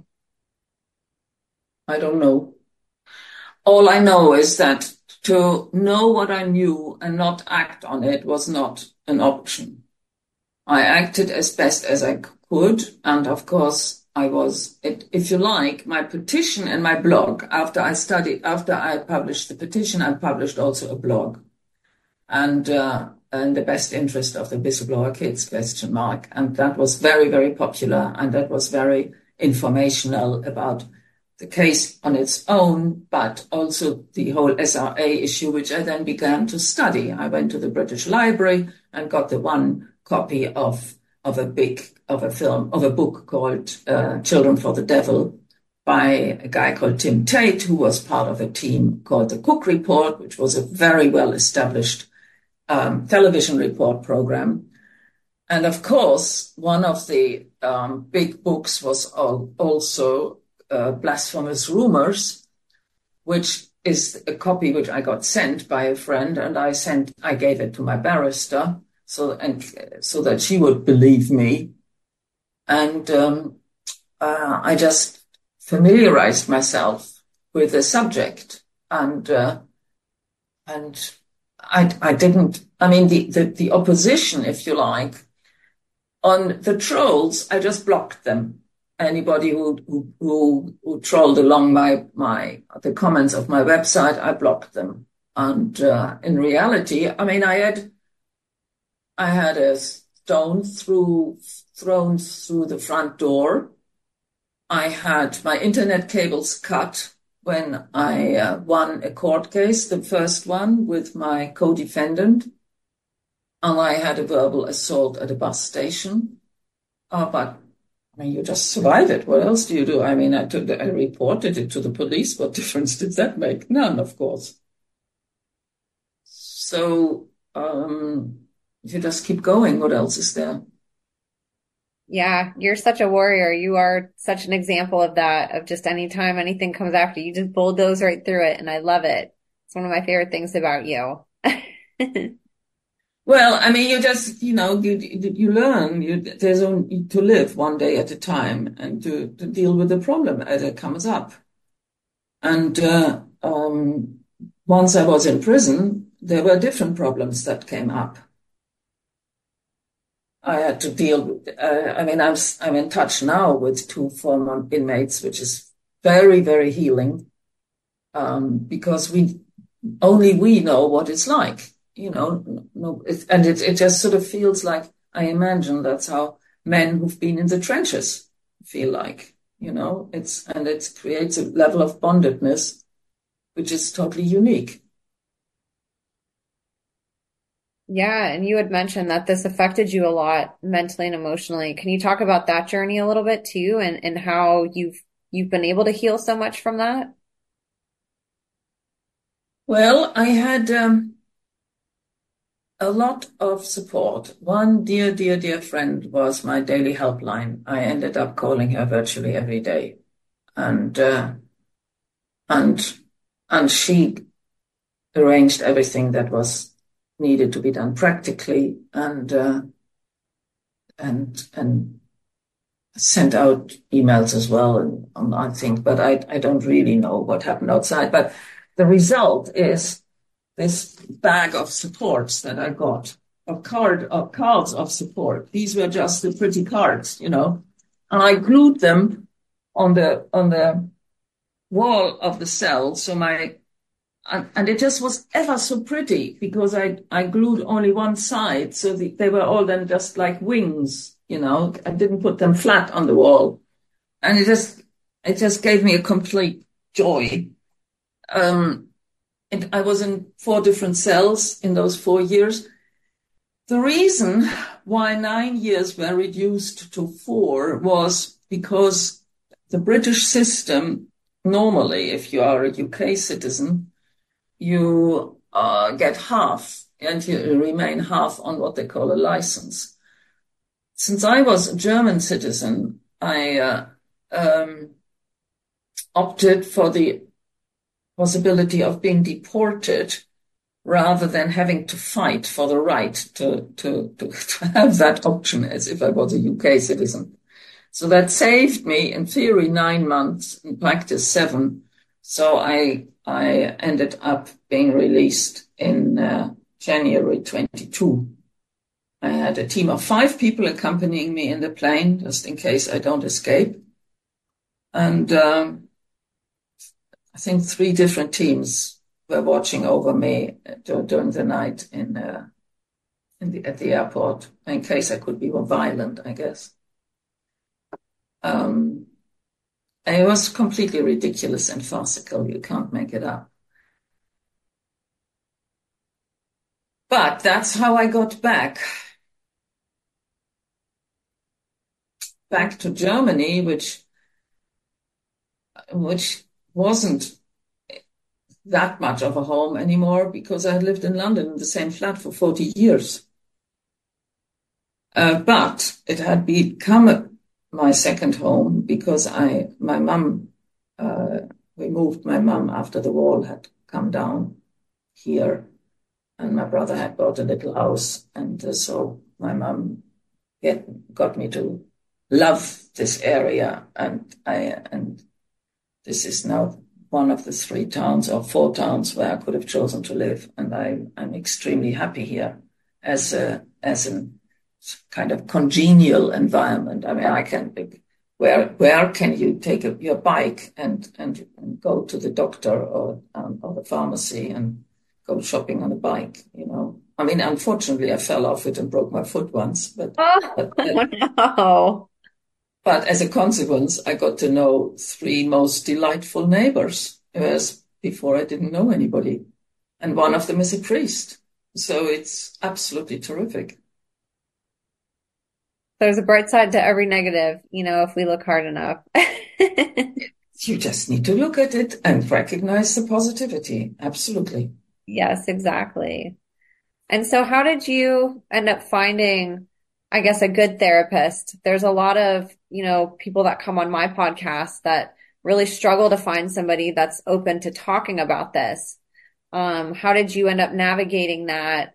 I don't know. All I know is that to know what I knew and not act on it was not an option. I acted as best as I could. And of course, if you like, my petition and my blog, after I published the petition, I published also a blog. And in the best interest of the whistleblower kids, ? And that was very, very popular. And that was very informational about the case on its own, but also the whole SRA issue, which I then began to study. I went to the British Library and got the one copy of a book called Children for the Devil by a guy called Tim Tate, who was part of a team called the Cook Report, which was a very well-established television report program. And of course, one of the big books was also Blasphemous Rumors, which is a copy which I got sent by a friend, and I gave it to my barrister so that she would believe me. And I just familiarized myself with the subject, and I didn't. I mean, the opposition, if you like, on the trolls, I just blocked them. Anybody who trolled along the comments of my website, I blocked them. And in reality, I mean, I had a stone thrown through the front door. I had my internet cables cut when I won a court case, the first one with my co-defendant. And I had a verbal assault at a bus station. But I mean, you just survive it. What else do you do? I mean, I reported it to the police. What difference did that make? None, of course. So you just keep going. What else is there? Yeah, you're such a warrior. You are such an example of that, of just anytime anything comes after you, just bulldoze right through it. And I love it. It's one of my favorite things about you. Well, I mean, you just, you learn. There's only to live one day at a time and to deal with the problem as it comes up. And once I was in prison, there were different problems that came up. I had to deal with. I mean, I'm in touch now with two former inmates, which is very, very healing, because we know what it's like, no, and it just sort of feels like, I imagine that's how men who've been in the trenches feel like, it creates a level of bondedness which is totally unique. Yeah, and you had mentioned that this affected you a lot mentally and emotionally. Can you talk about that journey a little bit too, and how you've been able to heal so much from that? Well, I had a lot of support. One dear, dear, dear friend was my daily helpline. I ended up calling her virtually every day, and and and she arranged everything that was needed to be done practically, and sent out emails as well, and I think, but I don't really know what happened outside. But the result is this bag of supports that I got, cards of support. These were just the pretty cards, and I glued them on the wall of the cell. And it just was ever so pretty because I glued only one side, so they were all then just like wings, I didn't put them flat on the wall, and it just gave me a complete joy. And I was in 4 different cells in those 4 years. The reason why 9 years were reduced to 4 was because the British system, normally, if you are a UK citizen, you get half, and you remain half on what they call a license. Since I was a German citizen, I opted for the possibility of being deported rather than having to fight for the right to have that option as if I was a UK citizen. So that saved me, in theory, 9 months, in practice 7. So I ended up being released in January 22. I had a team of 5 people accompanying me in the plane, just in case I don't escape. And I think 3 different teams were watching over me during the night at the airport, in case I could be more violent, I guess. It was completely ridiculous and farcical. You can't make it up. But that's how I got back to Germany, which wasn't that much of a home anymore because I had lived in London in the same flat for 40 years. But it had become my second home because we moved my mum after the wall had come down here, and my brother had bought a little house, and so my mum got me to love this area, and this is now one of the 3 towns or 4 towns where I could have chosen to live, and I'm extremely happy here as a kind of congenial environment. I mean, where can you take your bike and go to the doctor or the pharmacy and go shopping on a bike? I mean, unfortunately, I fell off it and broke my foot once, but Oh, no. but as a consequence, I got to know 3 most delightful neighbors, whereas before I didn't know anybody, and one of them is a priest, so it's absolutely terrific. There's a bright side to every negative, if we look hard enough. You just need to look at it and recognize the positivity. Absolutely. Yes, exactly. And so how did you end up finding, I guess, a good therapist? There's a lot of, people that come on my podcast that really struggle to find somebody that's open to talking about this. How did you end up navigating that,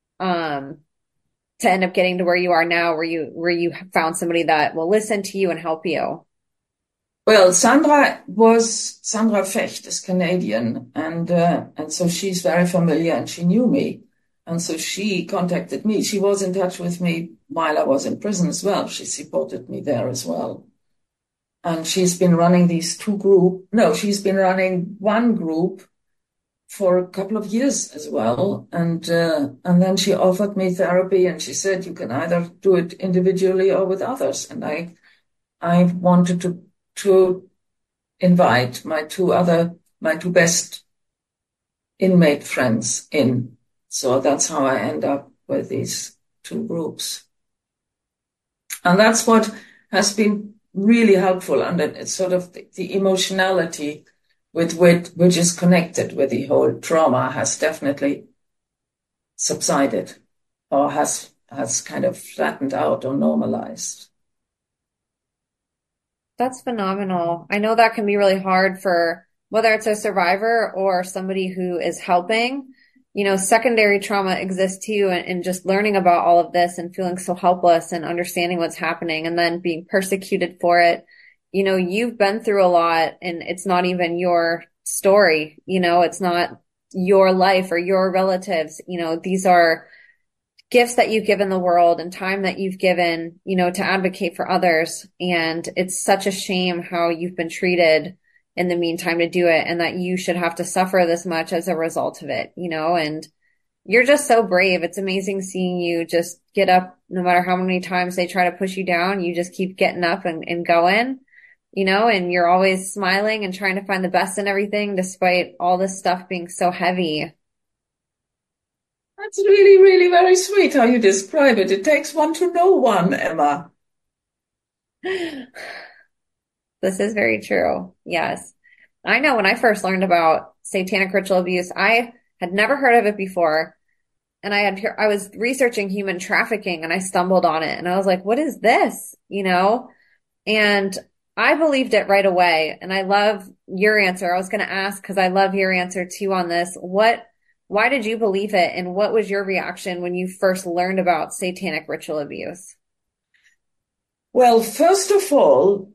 to end up getting to where you are now, where you found somebody that will listen to you and help you? Well, Sandra Fecht is Canadian, and so she's very familiar, and she knew me, and so she contacted me. She was in touch with me while I was in prison as well. She supported me there as well, and she's been running these two group. No, she's been running one group for a couple of years as well, and then she offered me therapy, and she said you can either do it individually or with others, and I wanted to invite my two best inmate friends in. So that's how I end up with these two groups. And that's what has been really helpful. And it's sort of the emotionality with which is connected with the whole trauma has definitely subsided or has kind of flattened out or normalized. That's phenomenal. I know that can be really hard for whether it's a survivor or somebody who is helping. Secondary trauma exists too, and just learning about all of this and feeling so helpless and understanding what's happening and then being persecuted for it. You've been through a lot and it's not even your story. It's not your life or your relatives. These are gifts that you've given the world and time that you've given, to advocate for others. And it's such a shame how you've been treated in the meantime to do it and that you should have to suffer this much as a result of it, and you're just so brave. It's amazing seeing you just get up no matter how many times they try to push you down. You just keep getting up and going, and you're always smiling and trying to find the best in everything despite all this stuff being so heavy. That's really, really very sweet how you describe it. It takes one to know one, Emma. This is very true. Yes. I know when I first learned about satanic ritual abuse, I had never heard of it before. And I was researching human trafficking and I stumbled on it and I was like, what is this? And I believed it right away. And I love your answer. I was going to ask because I love your answer too on this. Why did you believe it? And what was your reaction when you first learned about satanic ritual abuse? Well, first of all,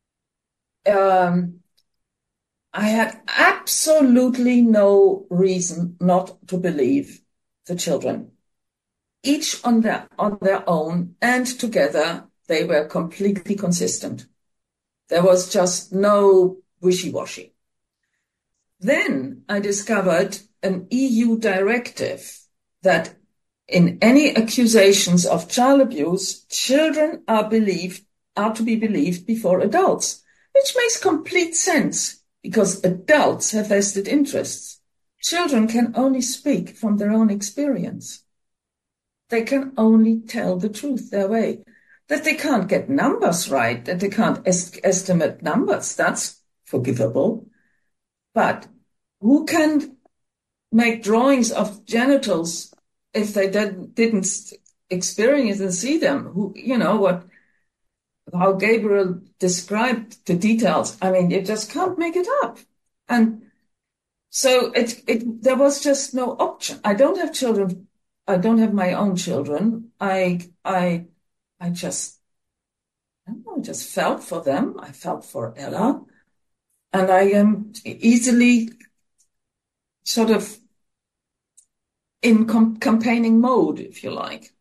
I had absolutely no reason not to believe the children. Each on their own and together, they were completely consistent. There was just no wishy-washy. Then I discovered an EU directive that in any accusations of child abuse, children are to be believed before adults, which makes complete sense because adults have vested interests. Children can only speak from their own experience. They can only tell the truth their way. That they can't get numbers right, that they can't estimate numbers, that's forgivable. But who can make drawings of genitals if they didn't experience and see them? How Gabriel described the details. I mean, you just can't make it up. And so there was just no option. I don't have children. I don't have my own children. I just felt for them. I felt for Ella. And I am easily sort of in campaigning mode, if you like.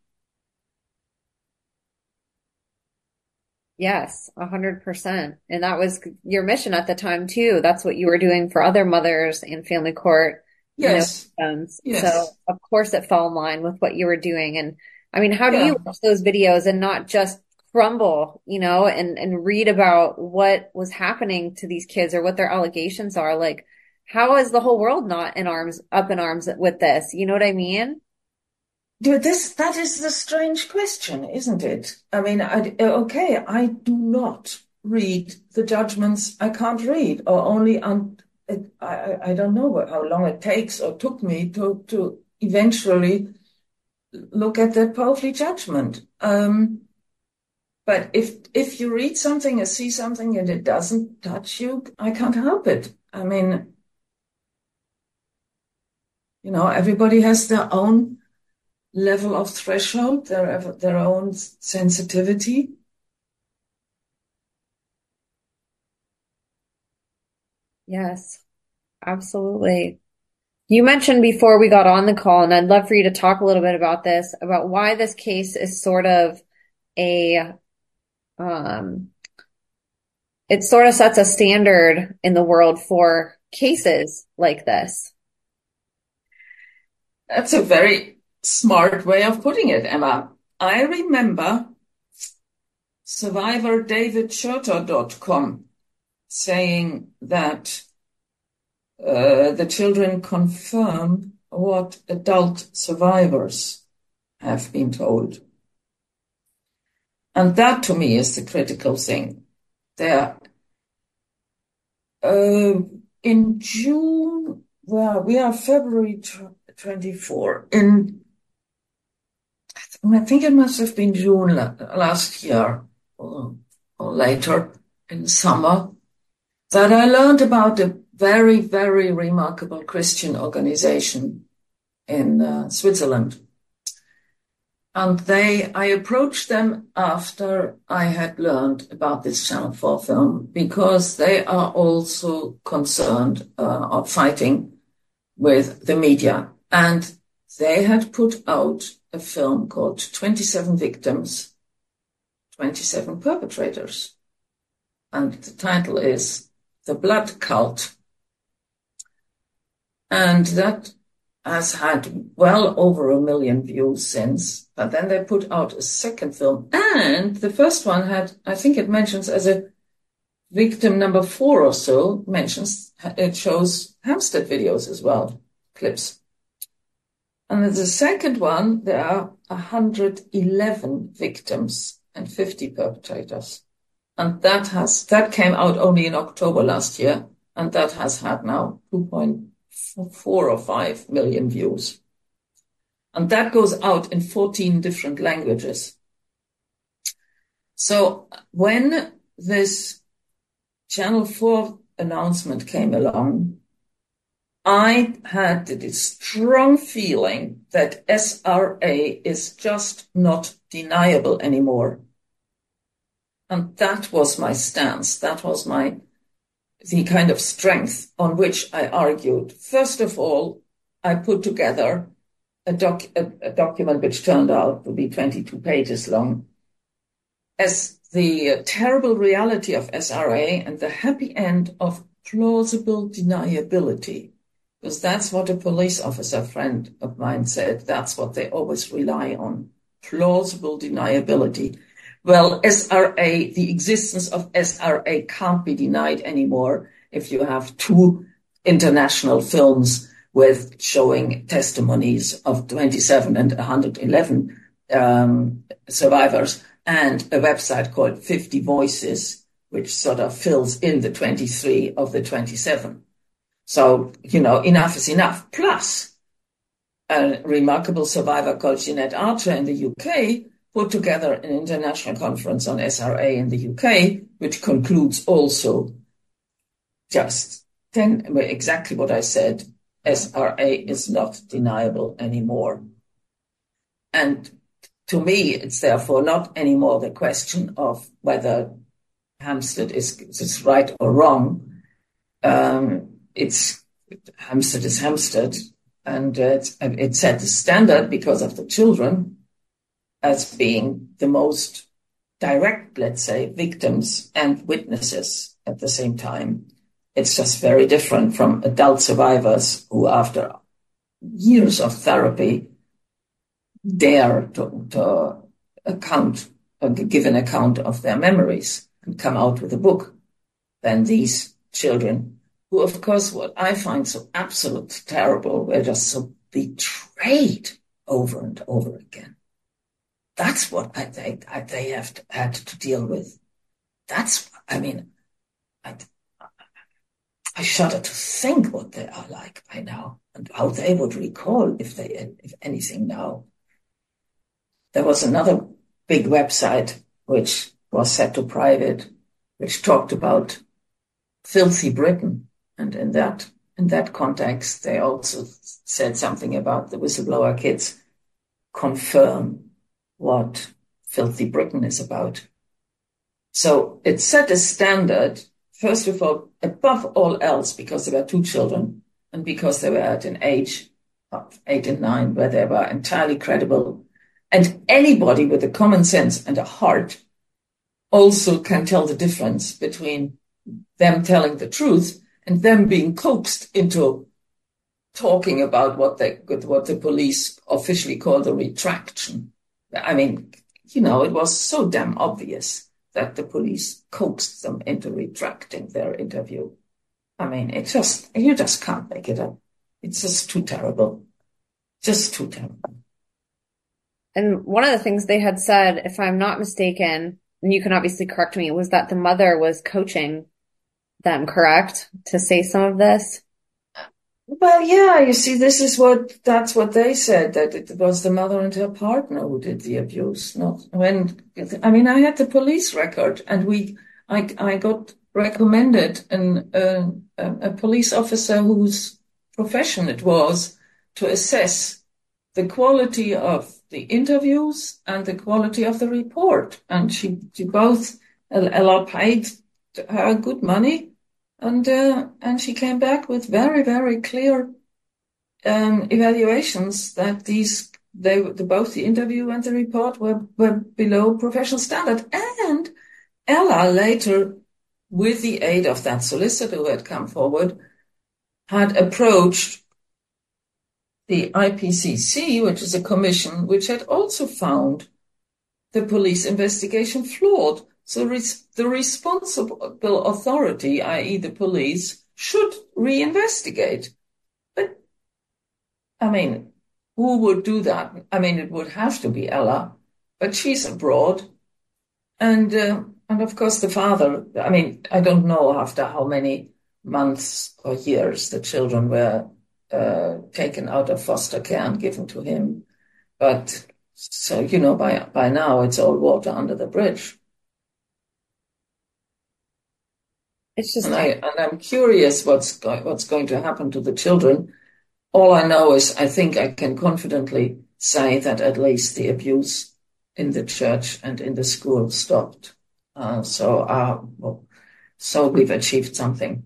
Yes, 100%. And that was your mission at the time too. That's what you were doing for other mothers in family court. Yes. Yes. So of course it fell in line with what you were doing. And I mean, how do you watch those videos and not just crumble, and read about what was happening to these kids or what their allegations are? Like, how is the whole world not up in arms with this? You know what I mean? That is the strange question, isn't it? I mean, I do not read the judgments I can't read, or only I don't know how long it takes or took me to eventually look at that powerful judgment. But if you read something or see something and it doesn't touch you, I can't help it. I mean, everybody has their own level of threshold, their own sensitivity. Yes, absolutely. You mentioned before we got on the call, and I'd love for you to talk a little bit about this, about why this case is sort of a, um, it sort of sets a standard in the world for cases like this. That's a very smart way of putting it, Emma. I remember survivordavidschurter.com saying that the children confirm what adult survivors have been told. And that to me is the critical thing. There, in June, well, we are February 24. I think it must have been June last year or later in summer that I learned about a very, very remarkable Christian organization in Switzerland. And I approached them after I had learned about this Channel 4 film because they are also concerned of fighting with the media. And they had put out a film called 27 Victims, 27 Perpetrators. And the title is The Blood Cult. And that has had well over 1 million views since. But then they put out a second film. And the first one had, I think it mentions as a victim number 4 or so, it shows Hampstead videos as well, clips. And in the second one, there are 111 victims and 50 perpetrators. And that came out only in October last year. And that has had now 2.4 or 5 million views. And that goes out in 14 different languages. So when this Channel 4 announcement came along, I had this strong feeling that SRA is just not deniable anymore. And that was my stance. That was the kind of strength on which I argued. First of all, I put together a document which turned out to be 22 pages long as the terrible reality of SRA and the happy end of plausible deniability. Because that's what a police officer friend of mine said. That's what they always rely on. Plausible deniability. Well, SRA, the existence of SRA can't be denied anymore if you have 2 international films with showing testimonies of 27 and 111 survivors and a website called 50 Voices, which sort of fills in the 23 of the 27. So, enough is enough. Plus, a remarkable survivor called Jeanette Archer in the UK put together an international conference on SRA in the UK, which concludes also exactly what I said. SRA is not deniable anymore. And to me, it's therefore not anymore the question of whether Hampstead is right or wrong. Hampstead is Hampstead, and it set the standard because of the children as being the most direct, let's say, victims and witnesses at the same time. It's just very different from adult survivors who, after years of therapy, dare to give an account of their memories and come out with a book than these children who, of course, what I find so absolutely terrible, were just so betrayed over and over again. That's what they have had to deal with. I shudder to think what they are like by now and how they would recall if anything now. There was another big website which was set to private, which talked about filthy Britain. And in that context, they also said something about the whistleblower kids confirm what filthy Britain is about. So it set a standard, first of all, above all else, because there were two children and because they were at an age of 8 and 9 where they were entirely credible. And anybody with a common sense and a heart also can tell the difference between them telling the truth and them being coaxed into talking about what the police officially call the retraction. I mean, it was so damn obvious that the police coaxed them into retracting their interview. I mean, you just can't make it up. It's just too terrible. Just too terrible. And one of the things they had said, if I'm not mistaken, and you can obviously correct me, was that the mother was coaching them, correct? To say some of this? Well, yeah, you see, that's what they said, that it was the mother and her partner who did the abuse. I had the police record and I got recommended a police officer whose profession it was to assess the quality of the interviews and the quality of the report. And she both, Ella paid her good money. And she came back with very, very clear evaluations that both the interview and the report were below professional standard. And Ella later, with the aid of that solicitor who had come forward, had approached the IPCC, which is a commission which had also found the police investigation flawed. So the responsible authority, i.e. the police, should reinvestigate. But, I mean, who would do that? I mean, it would have to be Ella, but she's abroad. And of course the father, I mean, I don't know after how many months or years the children were taken out of foster care and given to him. But so, by now it's all water under the bridge. It's just, and I'm curious what's going to happen to the children. All I know is I think I can confidently say that at least the abuse in the church and in the school stopped. So we've achieved something.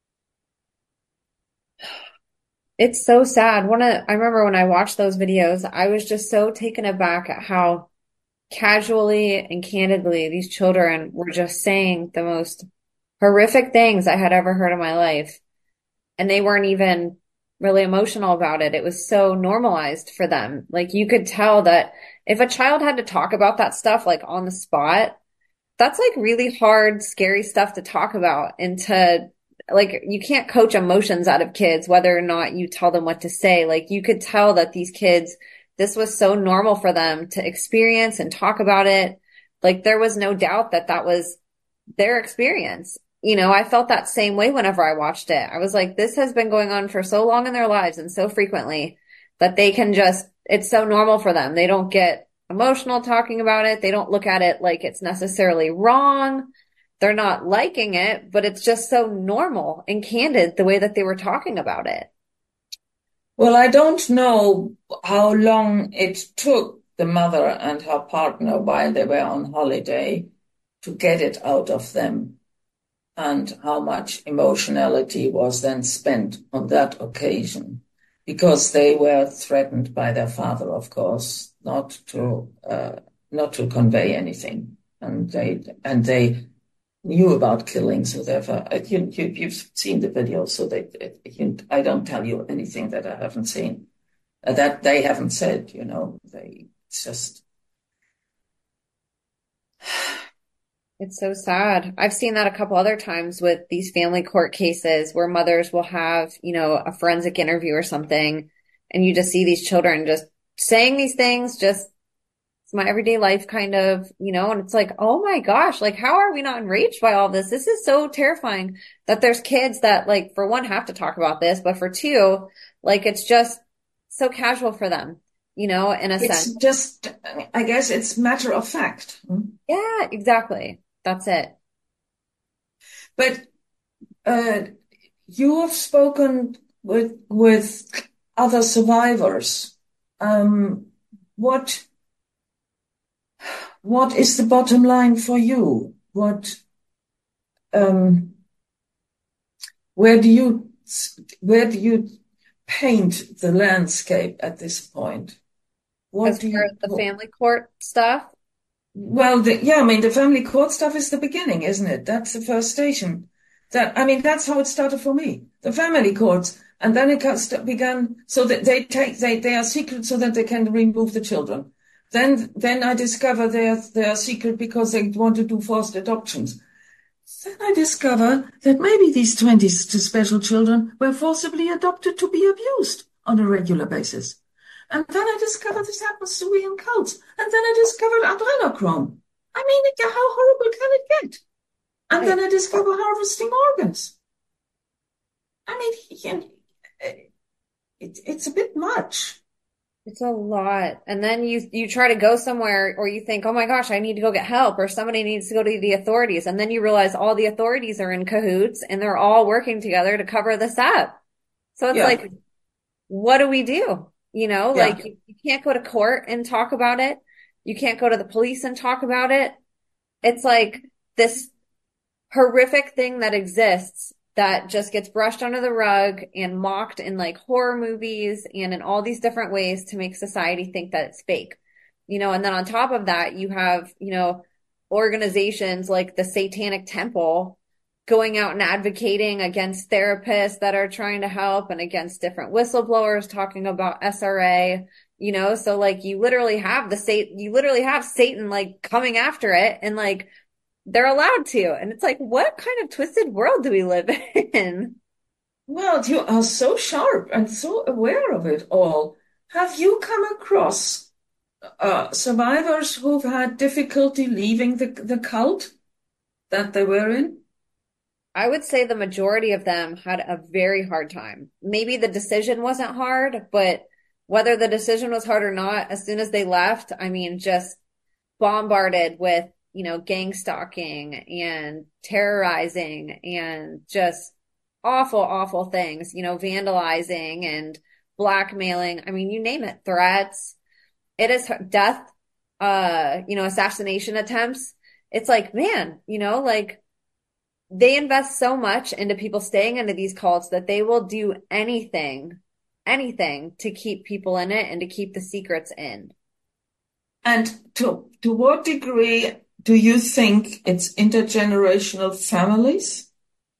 It's so sad. I remember when I watched those videos, I was just so taken aback at how casually and candidly these children were just saying the most horrific things I had ever heard in my life. And they weren't even really emotional about it. It was so normalized for them. Like you could tell that if a child had to talk about that stuff like on the spot, that's like really hard, scary stuff to talk about and like you can't coach emotions out of kids, whether or not you tell them what to say. Like you could tell that these kids, this was so normal for them to experience and talk about it. Like there was no doubt that that was their experience. I felt that same way whenever I watched it. I was like, this has been going on for so long in their lives and so frequently that they can it's so normal for them. They don't get emotional talking about it. They don't look at it like it's necessarily wrong. They're not liking it, but it's just so normal and candid the way that they were talking about it. Well, I don't know how long it took the mother and her partner while they were on holiday to get it out of them, and how much emotionality was then spent on that occasion, because they were threatened by their father, of course, not to convey anything, and they knew about killings, whatever. You've seen the video, so I don't tell you anything that I haven't seen, that they haven't said. It's just. It's so sad. I've seen that a couple other times with these family court cases where mothers will have, a forensic interview or something, and you just see these children just saying these things, just it's my everyday life kind of, and it's like, oh my gosh, like how are we not enraged by all this? This is so terrifying that there's kids that like, for one, have to talk about this, but for two, like it's just so casual for them. in a sense. It's just, I guess it's matter of fact. Yeah, exactly. That's it. But you have spoken with other survivors. What what is the bottom line for you? Um, where do you paint the landscape at this point? As What do far you? as the family court stuff, Well, I mean, the family court stuff is the beginning, isn't it? That's the first station. I mean, that's how it started for me. The family courts, and then began so that they are secret so that they can remove the children. Then I discover they are secret because they want to do forced adoptions. Then I discover that maybe these 20 special children were forcibly adopted to be abused on a regular basis. And then I discovered this happens to me in cults. And then I discovered adrenochrome. I mean, how horrible can it get? And right? then I discovered harvesting organs. I mean, it's a bit much. It's a lot. And then you try to go somewhere or you think, "Oh my gosh, I need to go get help," or somebody needs to go to the authorities. And then you realize all the authorities are in cahoots and they're all working together to cover this up. So it's Yeah, like, what do we do? yeah. Like you can't go to court and talk about it. You can't go to the police and talk about it. It's like this horrific thing that exists that just gets brushed under the rug and mocked in like horror movies and in all these different ways to make society think that it's fake. And then on top of that, you have, organizations like the Satanic Temple going out and advocating against therapists that are trying to help and against different whistleblowers talking about SRA, so like you literally have Satan like coming after it and like they're allowed to. And it's like, what kind of twisted world do we live in? Well, you are so sharp and so aware of it all. Have you come across survivors who've had difficulty leaving the cult that they were in? I would say the majority of them had a very hard time. Maybe the decision wasn't hard, but whether the decision was hard or not, as soon as they left, I mean, just bombarded with, gang stalking and terrorizing and just awful, awful things, vandalizing and blackmailing. I mean, you name it, threats. It is death, assassination attempts. It's like, man, like they invest so much into people staying into these cults that they will do anything to keep people in it and to keep the secrets in. And to what degree do you think it's intergenerational families?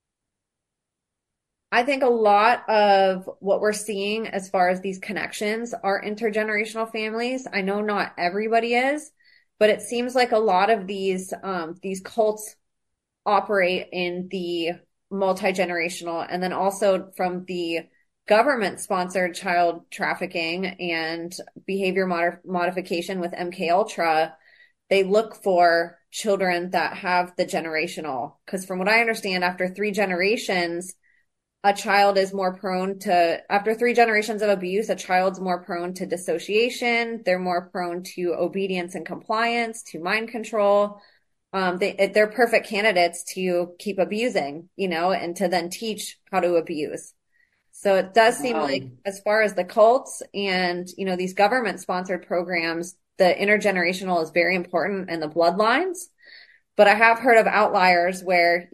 I think a lot of what we're seeing as far as these connections are intergenerational families. I know not everybody is, but it seems like a lot of these cults operate in the multi-generational and then also from the government sponsored child trafficking and behavior modification with MK Ultra. They look for children that have the generational, because from what I understand, after 3 generations, a child is more prone to, after 3 generations of abuse, a child's more prone to dissociation. They're more prone to obedience and compliance, to mind control. They're perfect candidates to keep abusing, and to then teach how to abuse. So it does seem like Wow. as far as the cults and, these government sponsored programs, the intergenerational is very important in the bloodlines. But I have heard of outliers where,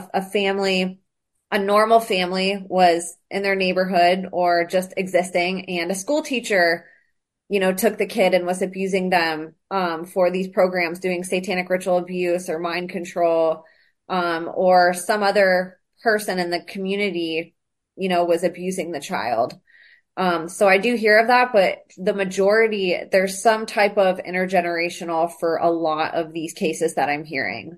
a normal family was in their neighborhood or just existing and a school teacher, took the kid and was abusing them, for these programs, doing satanic ritual abuse or mind control, or some other person in the community, was abusing the child. So I do hear of that, but the majority, there's some type of intergenerational for a lot of these cases that I'm hearing.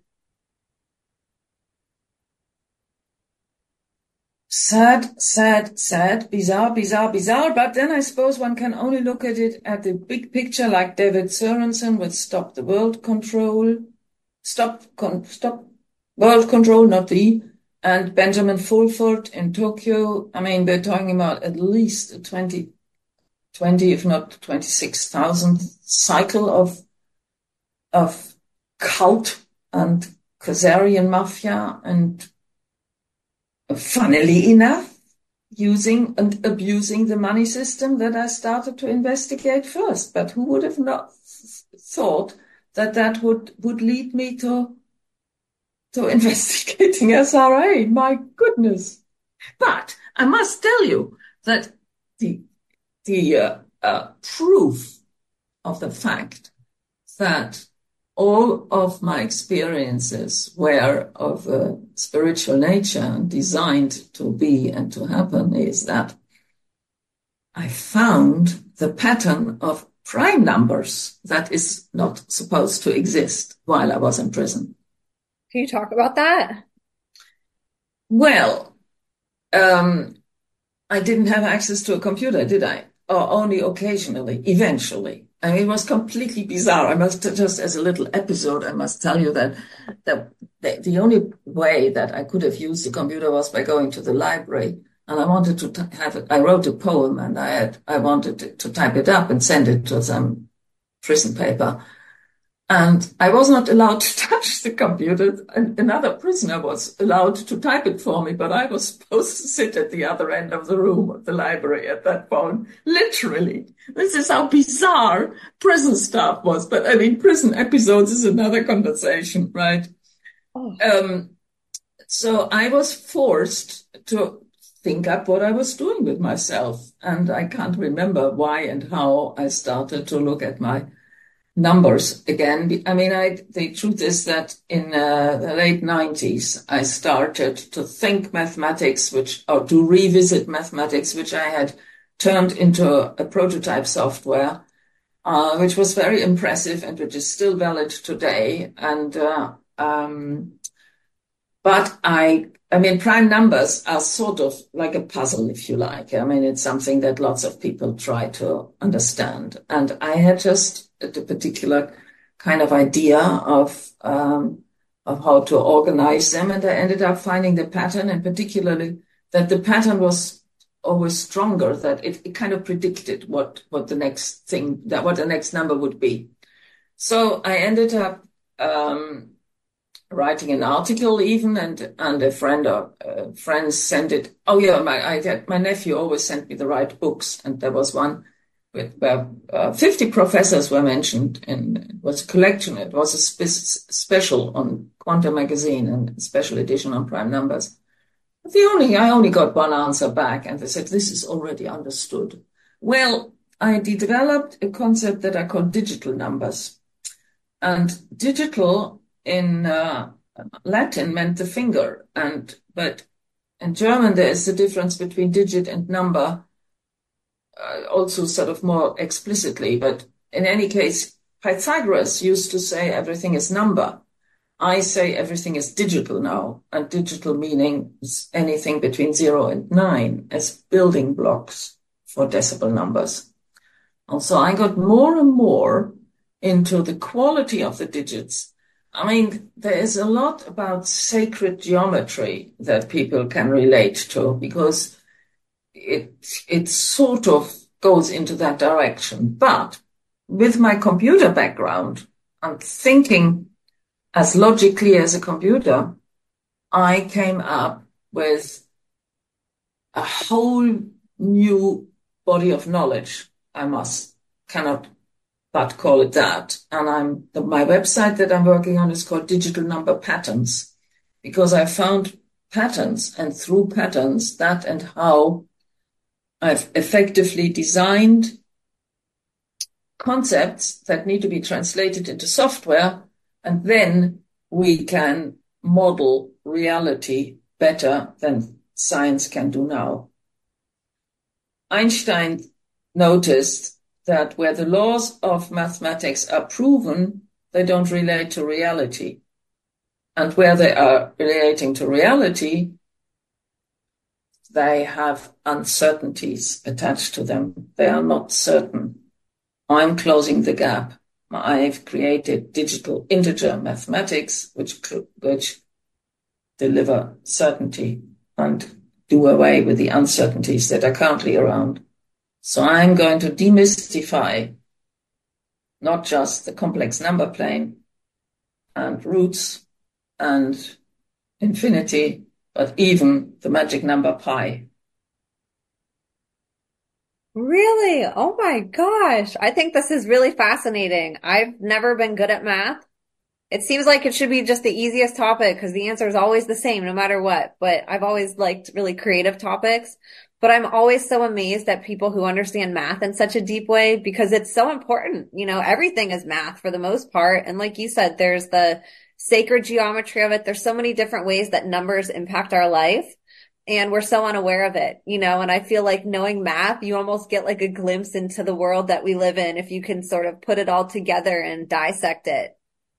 Sad, sad, sad, bizarre, bizarre, bizarre. But then I suppose one can only look at it at the big picture, like David Sorensen with Stop the World Control, Stop World Control, not the, and Benjamin Fulford in Tokyo. I mean, we're talking about at least a 20, if not 26,000 cycle of cult and Khazarian mafia, and funnily enough, using and abusing the money system that I started to investigate first. But who would have not thought that would lead me to investigating SRA? My goodness. But I must tell you that the proof of the fact that all of my experiences were of a spiritual nature and designed to be and to happen is that I found the pattern of prime numbers that is not supposed to exist while I was in prison. Can you talk about that? Well, I didn't have access to a computer, did I? Or only occasionally, eventually. I mean, it was completely bizarre. I must just, as a little episode, I must tell you that the only way that I could have used the computer was by going to the library, and I wanted to have it. I wrote a poem, and I wanted to type it up and send it to some prison paper. And I was not allowed to touch the computer. Another prisoner was allowed to type it for me, but I was supposed to sit at the other end of the room of the library at that point. Literally. This is how bizarre prison stuff was. But I mean, prison episodes is another conversation, right? Oh. So I was forced to think up what I was doing with myself. And I can't remember why and how I started to look at my numbers again. I mean, the truth is that in the late 90s, I started to think mathematics, or to revisit mathematics, which I had turned into a prototype software, which was very impressive and which is still valid today. And, but I mean, prime numbers are sort of like a puzzle, if you like. I mean, it's something that lots of people try to understand. And I had just a particular kind of idea of how to organize them. And I ended up finding the pattern, and particularly that the pattern was always stronger, that it kind of predicted what the next number would be. So I ended up writing an article even, and a friend or friends sent it. Oh yeah, my nephew always sent me the right books, and there was one where 50 professors were mentioned, and it was a collection. It was a special on Quantum Magazine and a special edition on prime numbers. But I only got one answer back, and they said, this is already understood. Well, I developed a concept that I call digital numbers. And digital in Latin meant the finger, but in German there is the difference between digit and number, also sort of more explicitly. But in any case, Pythagoras used to say everything is number. I say everything is digital now, and digital meaning is anything between 0 and 9 as building blocks for decimal numbers. And so I got more and more into the quality of the digits. I mean, there is a lot about sacred geometry that people can relate to, because it sort of goes into that direction. But with my computer background and thinking as logically as a computer, I came up with a whole new body of knowledge. Cannot but call it that. And my website that I'm working on is called Digital Number Patterns, because I found patterns, and through patterns, that and how I've effectively designed concepts that need to be translated into software, and then we can model reality better than science can do now. Einstein noticed that where the laws of mathematics are proven, they don't relate to reality. And where they are relating to reality, they have uncertainties attached to them. They are not certain. I'm closing the gap. I've created digital integer mathematics, which deliver certainty and do away with the uncertainties that are currently around. So I'm going to demystify not just the complex number plane and roots and infinity, but even the magic number pi. Really? Oh my gosh. I think this is really fascinating. I've never been good at math. It seems like it should be just the easiest topic because the answer is always the same no matter what. But I've always liked really creative topics. But I'm always so amazed at people who understand math in such a deep way because it's so important. You know, everything is math for the most part. And like you said, there's the sacred geometry of it. There's so many different ways that numbers impact our life. And we're so unaware of it, you know, and I feel like knowing math, you almost get like a glimpse into the world that we live in if you can sort of put it all together and dissect it.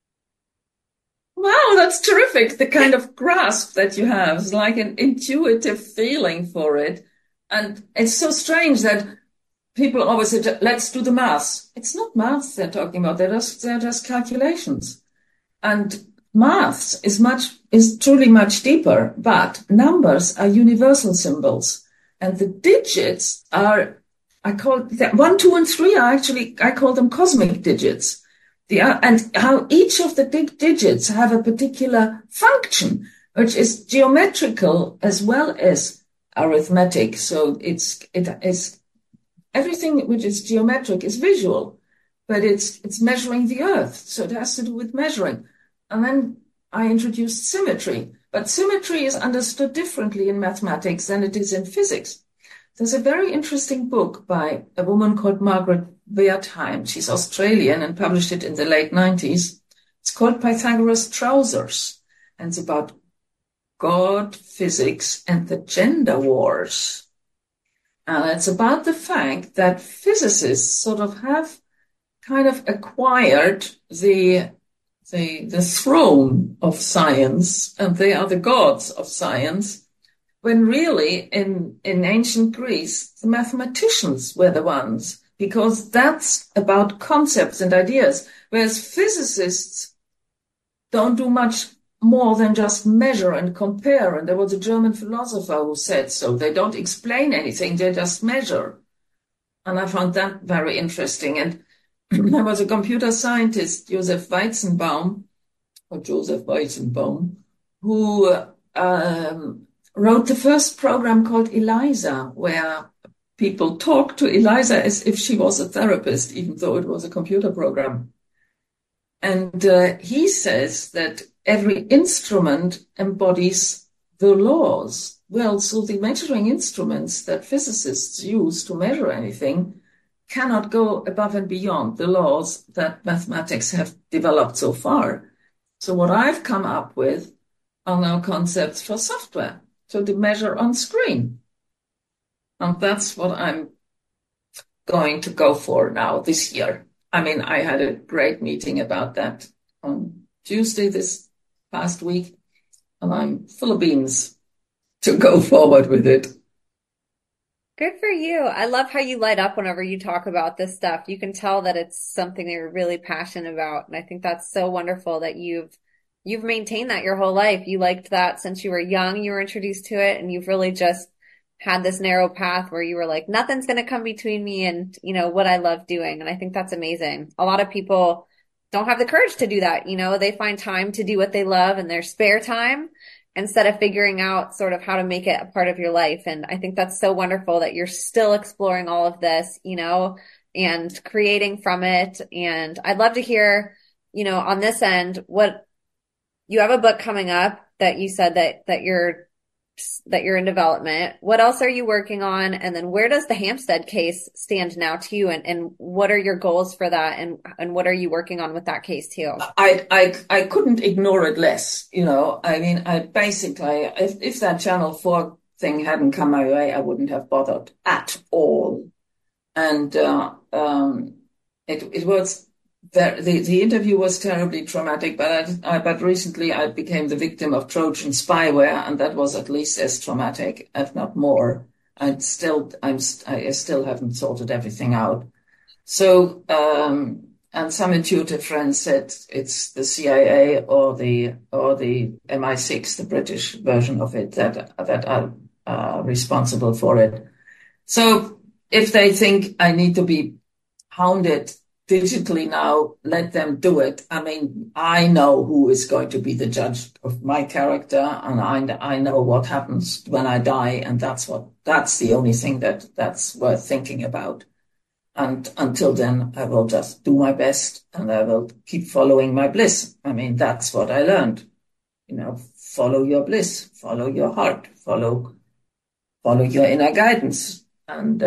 Wow, that's terrific. The kind of grasp that you have is like an intuitive feeling for it. And it's so strange that people always say, let's do the maths. It's not maths they're talking about. They're just calculations. And maths is truly much deeper, but numbers are universal symbols. And the digits are, I call that 1, 2, and 3 are actually, I call them cosmic digits. And how each of the digits have a particular function, which is geometrical as well as arithmetic. So it is everything which is geometric is visual, but it's measuring the earth. So it has to do with measuring. And then I introduced symmetry, but symmetry is understood differently in mathematics than it is in physics. There's a very interesting book by a woman called Margaret Wertheim. She's Australian and published it in the late 90s. It's called Pythagoras' Trousers, and it's about God, physics, and the gender wars. And it's about the fact that physicists sort of have kind of acquired the throne of science, and they are the gods of science, when really in ancient Greece, the mathematicians were the ones, because that's about concepts and ideas, whereas physicists don't do much more than just measure and compare. And there was a German philosopher who said so. They don't explain anything, they just measure. And I found that very interesting. And there was a computer scientist, Joseph Weizenbaum, who wrote the first program called ELIZA, where people talked to Eliza as if she was a therapist, even though it was a computer program. And he says that every instrument embodies the laws. Well, so the measuring instruments that physicists use to measure anything cannot go above and beyond the laws that mathematics have developed so far. So what I've come up with are now concepts for software, so to measure on screen. And that's what I'm going to go for now this year. I mean, I had a great meeting about that on Tuesday this past week, and I'm full of beans to go forward with it. Good for you. I love how you light up whenever you talk about this stuff. You can tell that it's something that you're really passionate about. And I think that's so wonderful that you've maintained that your whole life. You liked that since you were young, you were introduced to it, and you've really just had this narrow path where you were like, nothing's going to come between me and, you know, what I love doing. And I think that's amazing. A lot of people don't have the courage to do that. You know, they find time to do what they love in their spare time instead of figuring out sort of how to make it a part of your life. And I think that's so wonderful that you're still exploring all of this, you know, and creating from it. And I'd love to hear, you know, on this end, what you have a book coming up that you said that you're in development. What else are you working on? And then where does the Hampstead case stand now to you? And what are your goals for that? And what are you working on with that case too? I couldn't ignore it less, you know. I mean, I basically, if that Channel 4 thing hadn't come my way, I wouldn't have bothered at all. And it was the interview was terribly traumatic, but recently I became the victim of Trojan spyware, and that was at least as traumatic, if not more. I still haven't sorted everything out. So, and some intuitive friends said it's the CIA or the MI6, the British version of it, that are responsible for it. So if they think I need to be hounded digitally now, let them do it. I mean, I know who is going to be the judge of my character, and I know what happens when I die, and that's the only thing that's worth thinking about. And until then, I will just do my best, and I will keep following my bliss. I mean, that's what I learned. Follow your bliss, follow your heart, follow your inner guidance. And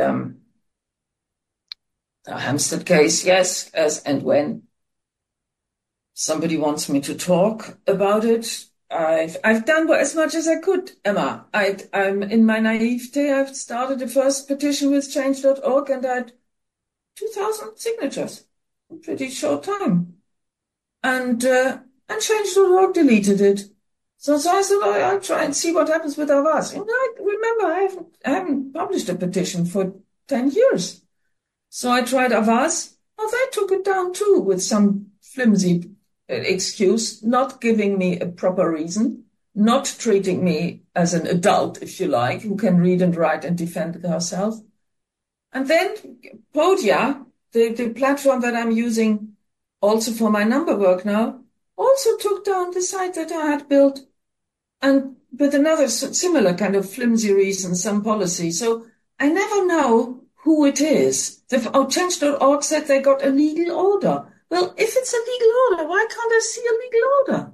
the Hampstead case, yes, as and when somebody wants me to talk about it, I've done as much as I could, Emma. I'm in my naivete. I've started the first petition with Change.org, and I had 2,000 signatures in a pretty short time, and Change.org deleted it. So I thought I'll try and see what happens with Avaaz. And remember, I haven't published a petition for 10 years. So I tried Avaaz. Oh, they took it down too with some flimsy excuse, not giving me a proper reason, not treating me as an adult, if you like, who can read and write and defend herself. And then Podia, the platform that I'm using also for my number work now, also took down the site that I had built, and with another similar kind of flimsy reason, some policy. So I never know who it is. Change.org said they got a legal order. Well, if it's a legal order, why can't I see a legal order?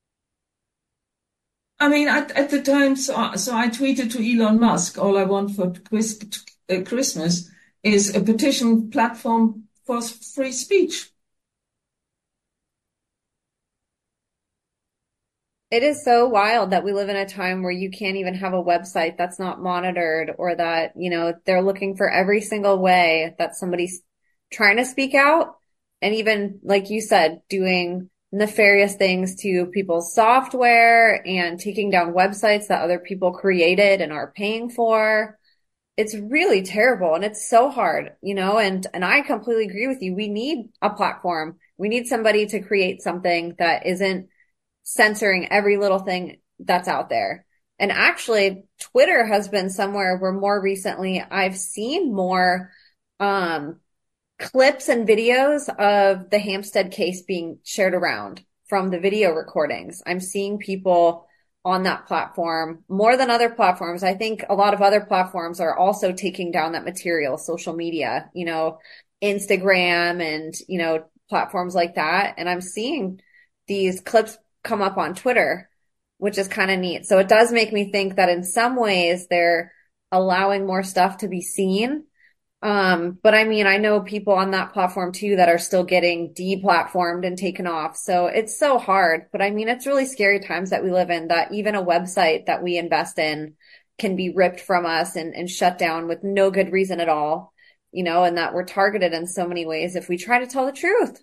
I mean, at the time, so I tweeted to Elon Musk, all I want for Christmas is a petition platform for free speech. It is so wild that we live in a time where you can't even have a website that's not monitored, or that, they're looking for every single way that somebody's trying to speak out, and even, like you said, doing nefarious things to people's software and taking down websites that other people created and are paying for. It's really terrible, and it's so hard, and I completely agree with you. We need a platform. We need somebody to create something that isn't censoring every little thing that's out there. And actually, Twitter has been somewhere where more recently I've seen more clips and videos of the Hampstead case being shared around from the video recordings. I'm seeing people on that platform more than other platforms. I think a lot of other platforms are also taking down that material, social media, Instagram and, platforms like that. And I'm seeing these clips come up on Twitter, which is kind of neat. So it does make me think that in some ways they're allowing more stuff to be seen. But I mean, I know people on that platform too that are still getting deplatformed and taken off. So it's so hard. But I mean, it's really scary times that we live in, that even a website that we invest in can be ripped from us and shut down with no good reason at all, and that we're targeted in so many ways if we try to tell the truth.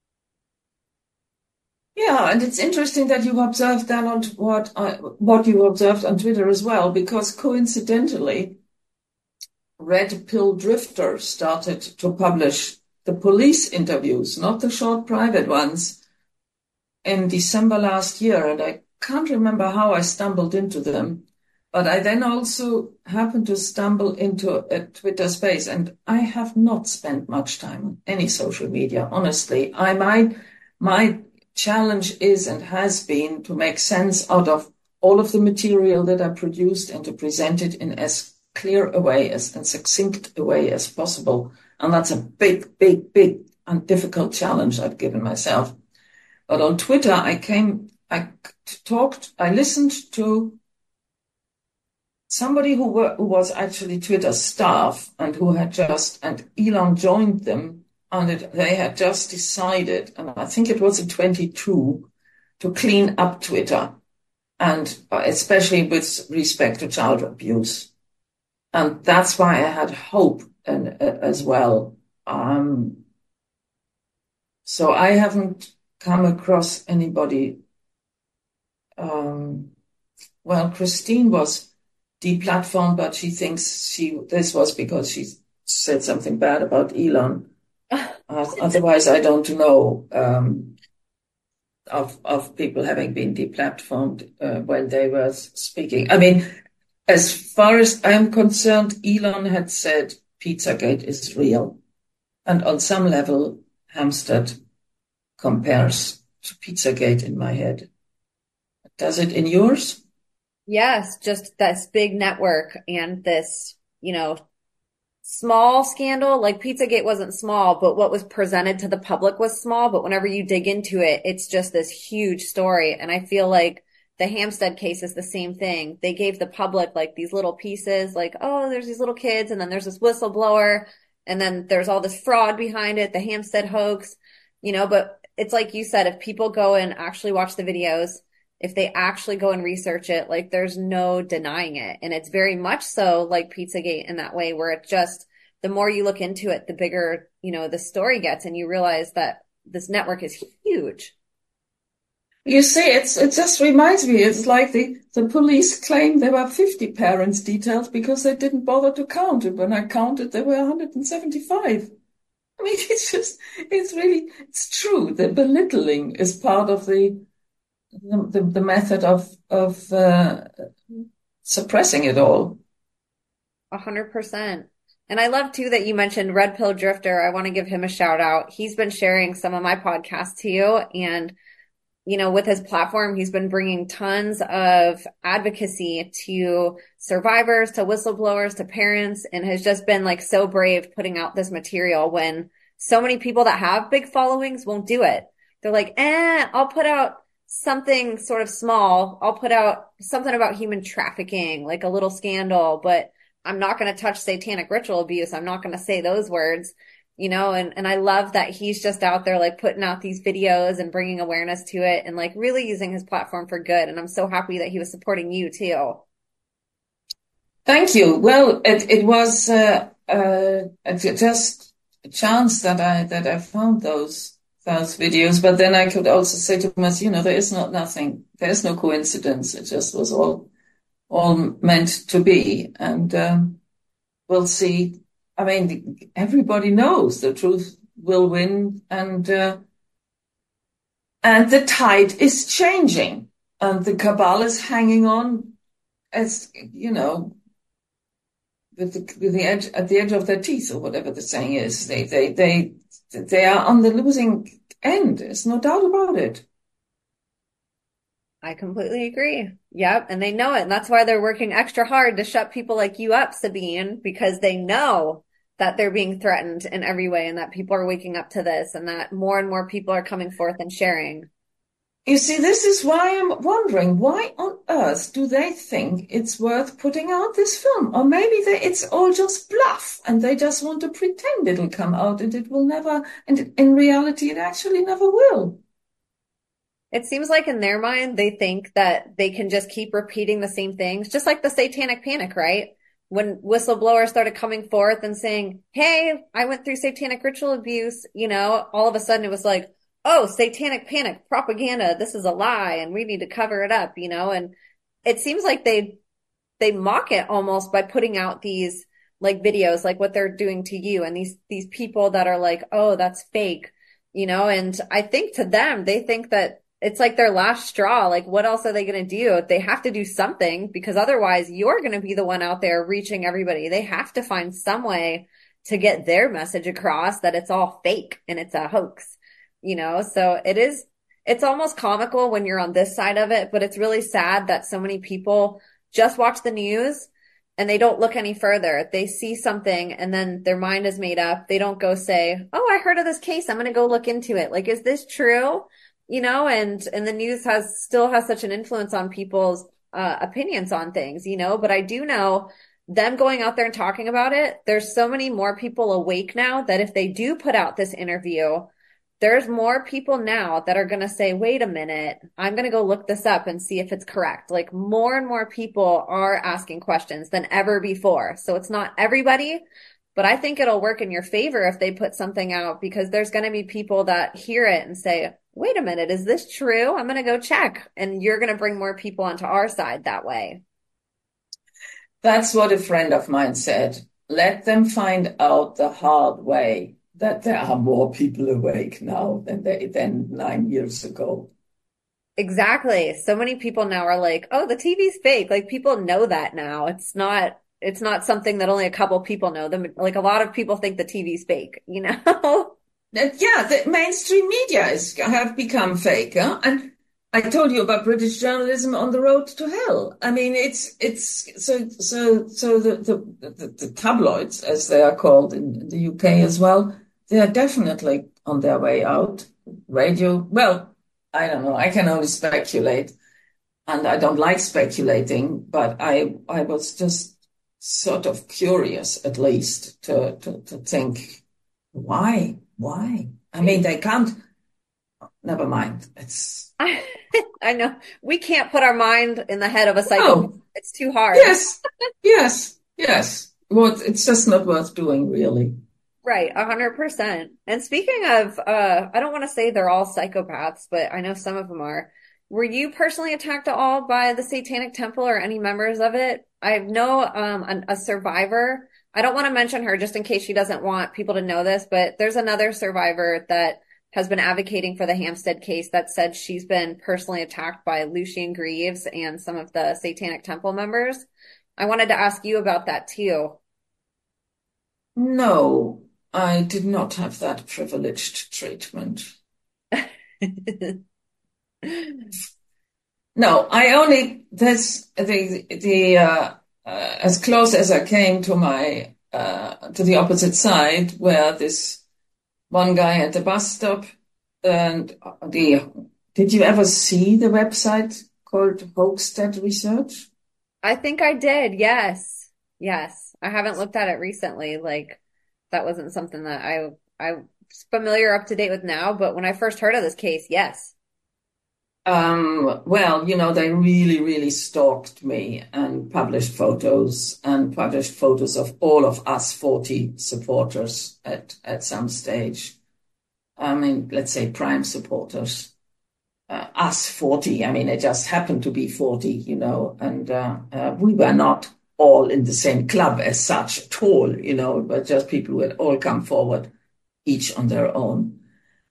Yeah, and it's interesting that you observed that on what you observed on Twitter as well, because coincidentally, Red Pill Drifter started to publish the police interviews, not the short private ones, in December last year, and I can't remember how I stumbled into them, but I then also happened to stumble into a Twitter space, and I have not spent much time on any social media, honestly. My challenge is and has been to make sense out of all of the material that I produced and to present it in as clear a way and succinct a way as possible. And that's a big, big, big and difficult challenge I've given myself. But on Twitter, I listened to somebody who was actually Twitter staff and and Elon joined them. And they had just decided, and I think it was in 22, to clean up Twitter, and especially with respect to child abuse. And that's why I had hope as well. So I haven't come across anybody. Well, Christine was deplatformed, but she thinks this was because she said something bad about Elon. Otherwise, I don't know of people having been deplatformed when they were speaking. I mean, as far as I'm concerned, Elon had said Pizzagate is real. And on some level, Hampstead compares to Pizzagate in my head. Does it in yours? Yes, just this big network and this, small scandal. Like Pizzagate wasn't small, but what was presented to the public was small. But whenever you dig into it, it's just this huge story. And I feel like the Hampstead case is the same thing. They gave the public like these little pieces, like, oh, there's these little kids, and then there's this whistleblower, and then there's all this fraud behind it, the Hampstead hoax, but it's like you said, if people go and actually watch the videos, if they actually go and research it, like there's no denying it. And it's very much so like Pizzagate in that way, where it just, the more you look into it, the bigger, the story gets, and you realize that this network is huge. You see, it just reminds me, it's like the police claimed there were 50 parents detailed because they didn't bother to count. And when I counted, there were 175. I mean, it's true. The belittling is part of the method of suppressing it all. 100%. And I love too that you mentioned Red Pill Drifter. I want to give him a shout out. He's been sharing some of my podcasts too. And, with his platform, he's been bringing tons of advocacy to survivors, to whistleblowers, to parents, and has just been like so brave putting out this material when so many people that have big followings won't do it. They're like, I'll put out something sort of small. I'll put out something about human trafficking, like a little scandal, but I'm not going to touch satanic ritual abuse. I'm not going to say those words, and I love that he's just out there like putting out these videos and bringing awareness to it and like really using his platform for good. And I'm so happy that he was supporting you too. Thank you. Well, it was just a chance that I found those videos, but then I could also say to myself, there is nothing, there is no coincidence. It just was all meant to be, and we'll see. I mean, everybody knows the truth will win, and the tide is changing, and the cabal is hanging on, as with the edge at the edge of their teeth, or whatever the saying is. They are on the losing end. There's no doubt about it. I completely agree. Yep. And they know it. And that's why they're working extra hard to shut people like you up, Sabine, because they know that they're being threatened in every way and that people are waking up to this and that more and more people are coming forth and sharing. You see, this is why I'm wondering, why on earth do they think it's worth putting out this film? Or maybe it's all just bluff and they just want to pretend it'll come out and it will never, and in reality, it actually never will. It seems like in their mind, they think that they can just keep repeating the same things, just like the satanic panic, right? When whistleblowers started coming forth and saying, hey, I went through satanic ritual abuse, all of a sudden it was like, oh, satanic panic, propaganda, this is a lie and we need to cover it up, and it seems like they mock it almost by putting out these like videos, like what they're doing to you and these people that are like, oh, that's fake, and I think to them, they think that it's like their last straw. Like, what else are they going to do? They have to do something because otherwise you're going to be the one out there reaching everybody. They have to find some way to get their message across that it's all fake and it's a hoax, so it's almost comical when you're on this side of it, but it's really sad that so many people just watch the news and they don't look any further. They see something and then their mind is made up. They don't go say, oh, I heard of this case. I'm going to go look into it. Like, is this true? And the news still has such an influence on people's opinions on things, but I do know them going out there and talking about it. There's so many more people awake now that if they do put out this interview, there's more people now that are going to say, wait a minute, I'm going to go look this up and see if it's correct. Like more and more people are asking questions than ever before. So it's not everybody, but I think it'll work in your favor if they put something out because there's going to be people that hear it and say, wait a minute, is this true? I'm going to go check. And you're going to bring more people onto our side that way. That's what a friend of mine said. Let them find out the hard way that there are more people awake now than 9 years ago. Exactly. So many people now are like, oh, the TV's fake. Like people know that now. It's not it's not something that only a couple people know. Like a lot of people think the TV's fake, you know? Yeah, the mainstream media have become fake, huh? And I told you about British journalism on the road to hell. I mean, the tabloids, as they are called in the UK as well, they are definitely on their way out. Radio, well, I don't know. I can only speculate, and I don't like speculating, but I was just sort of curious, at least, to think, why? Why? I mean, they can't. Never mind. It's I know we can't put our mind in the head of a psychopath. oh It's too hard. yes, yes. What it's just not worth doing, really. Right, 100%. And speaking of, I don't want to say they're all psychopaths, but I know some of them are. Were you personally attacked at all by the Satanic Temple or any members of it? I know a survivor. I don't want to mention her just in case she doesn't want people to know this, but there's another survivor that has been advocating for the Hampstead case that said she's been personally attacked by Lucien Greaves and some of the Satanic Temple members. I wanted to ask you about that too. No, I did not have that privileged treatment. No, I only that's the as close as I came to my to the opposite side where this one guy at the bus stop and the did you ever see the website called Hoaxted Research? I think I did. Yes. Yes. I haven't looked at it recently. Like that wasn't something that I'm familiar up to date with now, but when I first heard of this case, yes. Well, they really, really stalked me and published photos of all of us 40 supporters at some stage. I mean, let's say prime supporters. Us 40, I mean, it just happened to be 40, and we were not all in the same club as such at all, but just people who had all come forward, each on their own.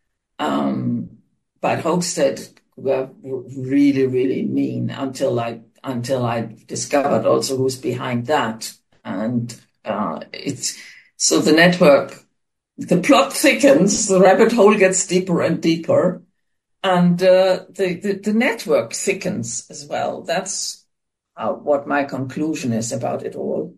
But Hoaxted were really, really mean until I discovered also who's behind that. And so the network, the plot thickens, the rabbit hole gets deeper and deeper, and the network thickens as well. That's what my conclusion is about it all.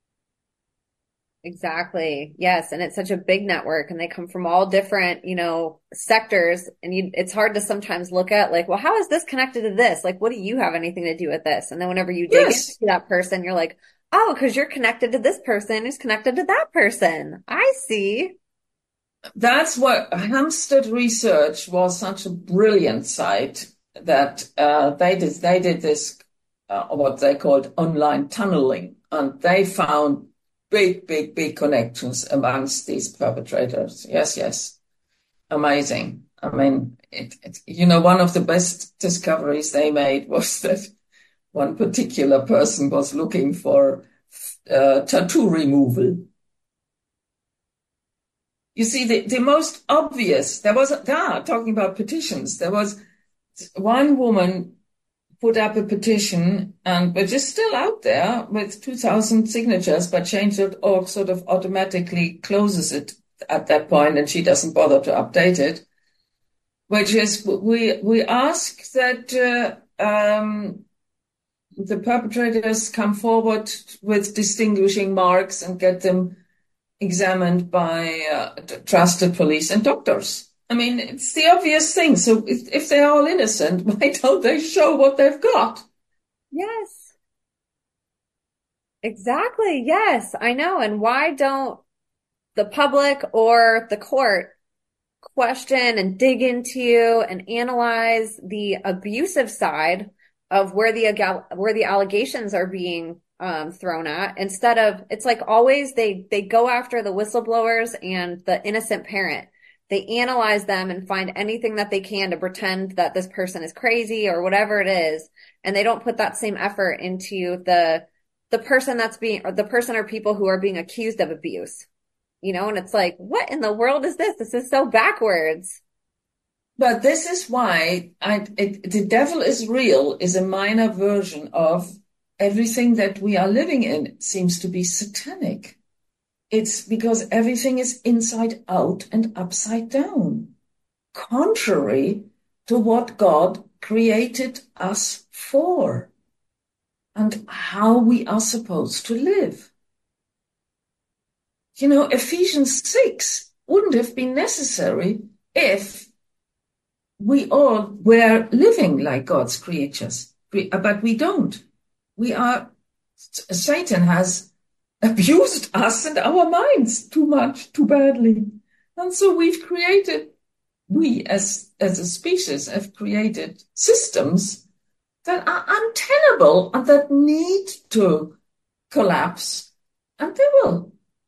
Exactly. Yes. And it's such a big network and they come from all different, sectors. And it's hard to sometimes look at like, well, how is this connected to this? Like, what do you have anything to do with this? And then whenever you dig Yes, into that person, you're like, oh, because you're connected to this person who's connected to that person. I see. that's what Hampstead Research was such a brilliant site that they did this what they called online tunneling, and they found big connections amongst these perpetrators. Yes, yes. Amazing. I mean, one of the best discoveries they made was that one particular person was looking for tattoo removal. You see, the most obvious, talking about petitions, there was one woman put up a petition, which is still out there with 2,000 signatures, but change.org sort of automatically closes it at that point, and she doesn't bother to update it. Which is we ask that the perpetrators come forward with distinguishing marks and get them examined by trusted police and doctors. I mean, it's the obvious thing. So if they're all innocent, why don't they show what they've got? Yes. Exactly. Yes, I know. And why don't the public or the court question and dig into and analyze the abusive side of where the allegations are being thrown at instead of it's like always they go after the whistleblowers and the innocent parent. They analyze them and find anything that they can to pretend that this person is crazy or whatever it is, and they don't put that same effort into the person or the person or people who are being accused of abuse. And it's like, what in the world is this? This is so backwards. But this is why The Devil is Real is a minor version of everything that we are living in seems to be satanic. It's because everything is inside out and upside down, contrary to what God created us for and how we are supposed to live. You know, Ephesians 6 wouldn't have been necessary if we all were living like God's creatures, but we don't. Satan has abused us and our minds too much, too badly. And so we as a species have created systems that are untenable and that need to collapse, and they will.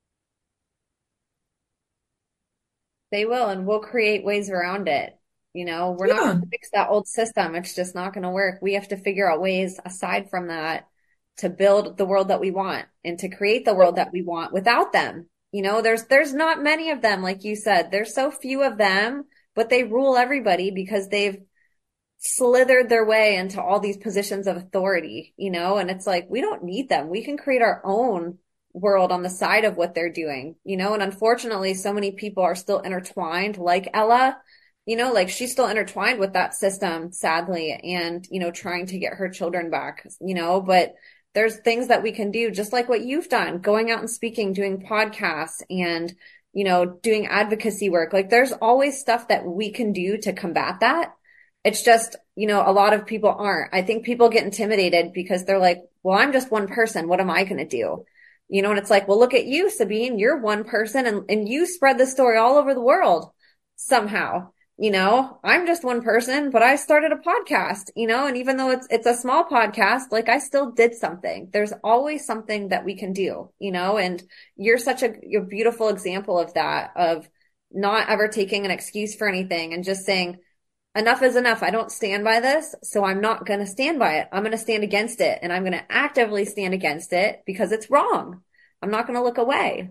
They will, and we'll create ways around it. We're not going Yeah. to fix that old system. It's just not going to work. We have to figure out ways aside from that to build the world that we want and to create the world that we want without them. There's not many of them, like you said. There's so few of them, but they rule everybody because they've slithered their way into all these positions of authority, and it's like, we don't need them. We can create our own world on the side of what they're doing, and unfortunately, so many people are still intertwined, like Ella, like she's still intertwined with that system, sadly, and, trying to get her children back, but there's things that we can do, just like what you've done, going out and speaking, doing podcasts and, doing advocacy work. Like there's always stuff that we can do to combat that. It's just, a lot of people aren't. I think people get intimidated because they're like, well, I'm just one person. What am I going to do? And it's like, well, look at you, Sabine. You're one person and you spread the story all over the world somehow. I'm just one person, but I started a podcast, and even though it's a small podcast, like I still did something. There's always something that we can do, and you're such a beautiful example of that, of not ever taking an excuse for anything and just saying, enough is enough. I don't stand by this, so I'm not going to stand by it. I'm going to stand against it, and I'm going to actively stand against it because it's wrong. I'm not going to look away.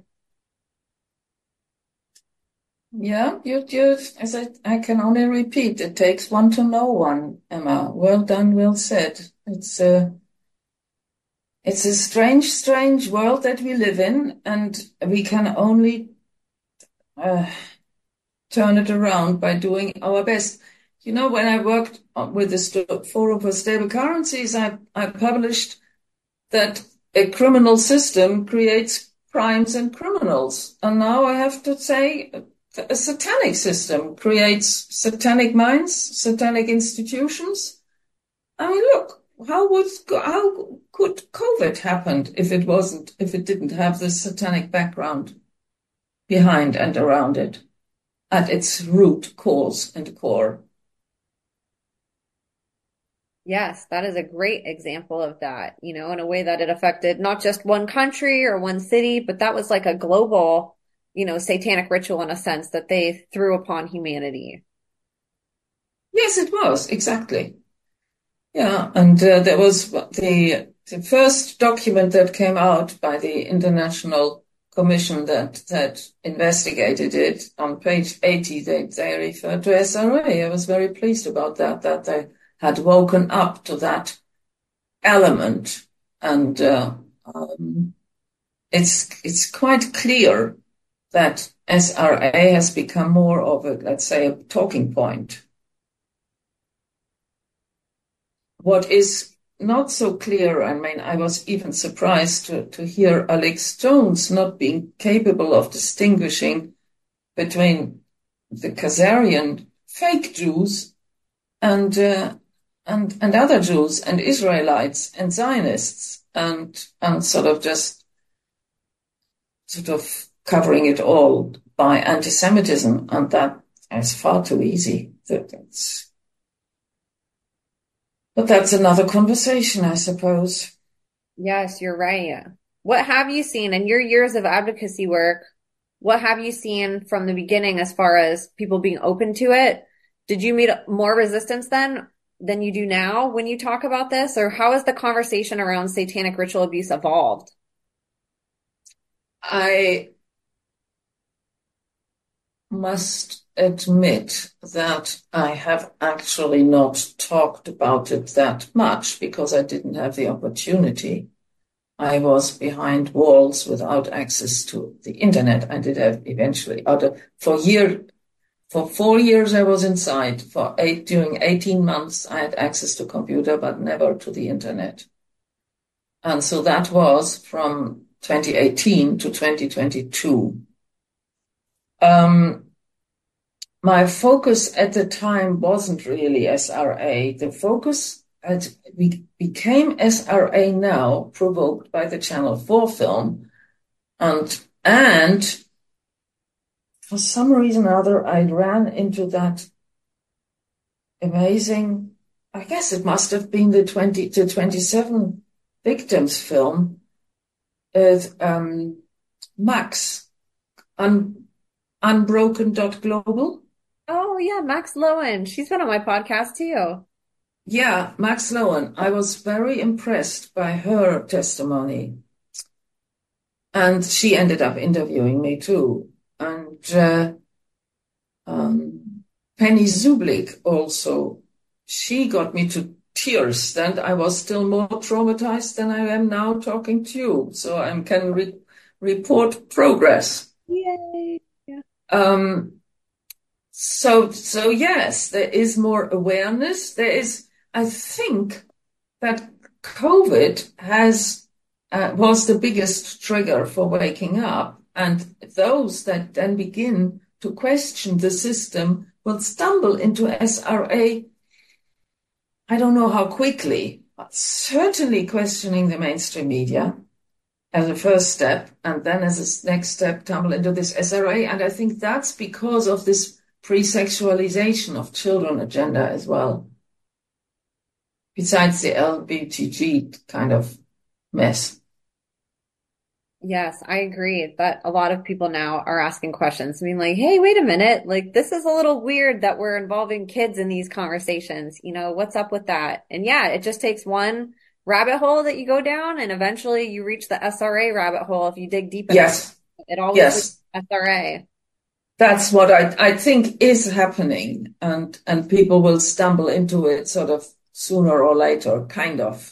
Yeah, as I can only repeat, it takes one to know one, Emma. Well done, well said. It's a strange, strange world that we live in, and we can only turn it around by doing our best. When I worked with the Forum for Stable Currencies, I published that a criminal system creates crimes and criminals. And now I have to say a satanic system creates satanic minds, satanic institutions. I mean, look, how could COVID happen if it didn't have this satanic background behind and around it at its root cause and core? Yes, that is a great example of that, in a way that it affected not just one country or one city, but that was like a global, satanic ritual in a sense that they threw upon humanity. Yes, it was, exactly. Yeah, and there was the first document that came out by the International Commission that investigated it. On page 80, they referred to SRA. I was very pleased about that they had woken up to that element, and it's quite clear that SRA has become more of a, let's say, a talking point. What is not so clear, I mean, I was even surprised to hear Alex Jones not being capable of distinguishing between the Khazarian fake Jews and other Jews and Israelites and Zionists, and sort of covering it all by anti-Semitism, and that is far too easy. But that's another conversation, I suppose. Yes, you're right. What have you seen in your years of advocacy work? What have you seen from the beginning as far as people being open to it? Did you meet more resistance then than you do now when you talk about this? Or how has the conversation around satanic ritual abuse evolved? I must admit that I have actually not talked about it that much because I didn't have the opportunity. I was behind walls without access to the internet. I did have eventually for 4 years I was inside. During 18 months I had access to computer, but never to the internet. And so that was from 2018 to 2022. My focus at the time wasn't really SRA. The focus became SRA now, provoked by the Channel 4 film. And for some reason or other, I ran into that amazing, I guess it must have been the 20 to 27 victims film with Max, Unbroken.global. Oh yeah, Max Lowen. She's been on my podcast too. Yeah, Max Lowen. I was very impressed by her testimony. And she ended up interviewing me too. And Penny Zublik also, she got me to tears. Then I was still more traumatized than I am now talking to you. So I can report progress. Yay. Yeah. So yes, there is more awareness. I think that COVID was the biggest trigger for waking up. And those that then begin to question the system will stumble into SRA. I don't know how quickly, but certainly questioning the mainstream media as a first step, and then as a next step, tumble into this SRA. And I think that's because of this pre-sexualization of children agenda as well. Besides the LBTG kind of mess. Yes, I agree that a lot of people now are asking questions. I mean, like, hey, wait a minute. Like, this is a little weird that we're involving kids in these conversations. You know, what's up with that? And yeah, it just takes one rabbit hole that you go down and eventually you reach the SRA rabbit hole if you dig deep enough. Yes. It always is SRA. That's what I think is happening, and people will stumble into it sort of sooner or later, kind of.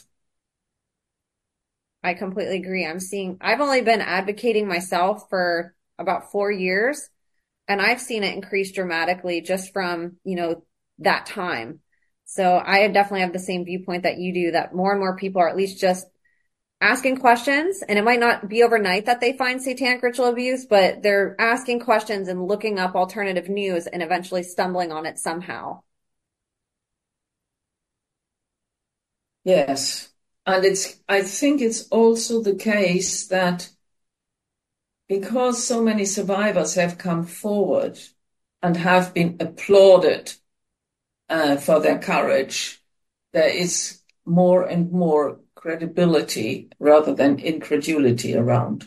I completely agree. I've only been advocating myself for about 4 years, and I've seen it increase dramatically just from, that time. So I definitely have the same viewpoint that you do, that more and more people are at least just asking questions, and it might not be overnight that they find satanic ritual abuse, but they're asking questions and looking up alternative news and eventually stumbling on it somehow. Yes. And I think it's also the case that because so many survivors have come forward and have been applauded for their courage, there is more and more credibility rather than incredulity around.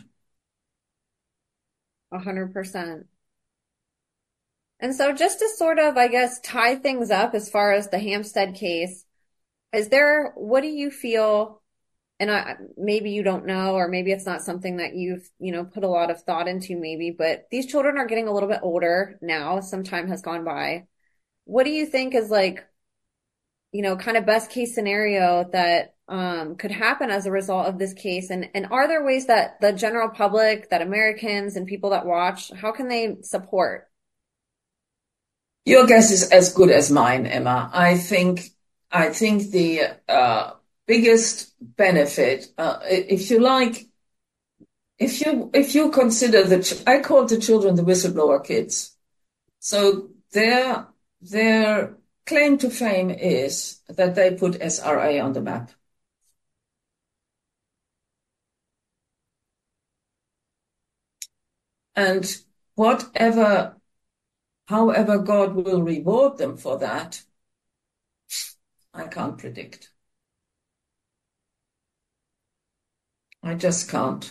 100%. And so just to sort of, I guess, tie things up as far as the Hampstead case, what do you feel, and maybe you don't know, or maybe it's not something that you've, put a lot of thought into maybe, but these children are getting a little bit older now, some time has gone by. What do you think is like, kind of best case scenario that could happen as a result of this case? And are there ways that the general public, that Americans and people that watch, how can they support? Your guess is as good as mine, Emma. I think the biggest benefit, if you like, if you consider I call the children the whistleblower kids. So their claim to fame is that they put SRA on the map. And however God will reward them for that, I can't predict. I just can't.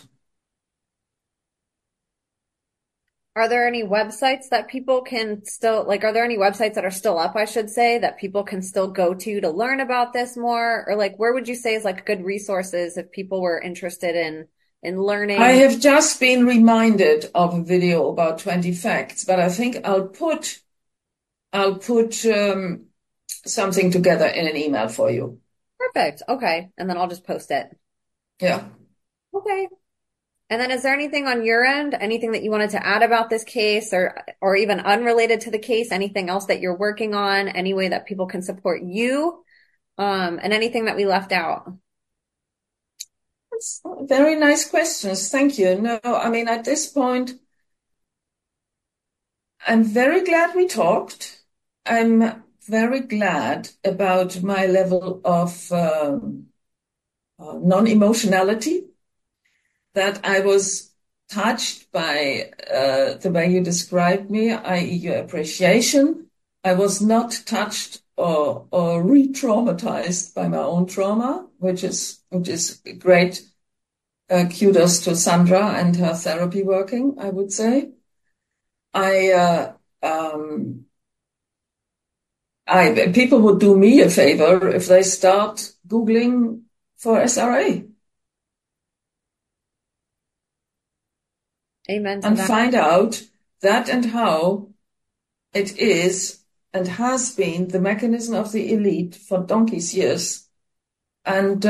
Are there any websites that people can still, are there any websites that are still up, I should say, that people can still go to learn about this more? Or where would you say is good resources if people were interested in learning? I have just been reminded of a video about 20 facts, but I think I'll put I'll put something together in an email for you. Perfect. Okay. And then I'll just post it. Yeah. Okay. And then is there anything on your end, anything that you wanted to add about this case or even unrelated to the case, anything else that you're working on, any way that people can support you, and anything that we left out? That's very nice questions. Thank you. No, I mean, at this point, I'm very glad we talked. I'm very glad about my level of non-emotionality, that I was touched by the way you described me, i.e. your appreciation. I was not touched or re-traumatized by my own trauma, which is great. Kudos to Sandra and her therapy working, I would say. People would do me a favor if they start Googling for SRA. Amen to And that. find out that and how it is and has been the mechanism of the elite for donkey's years. And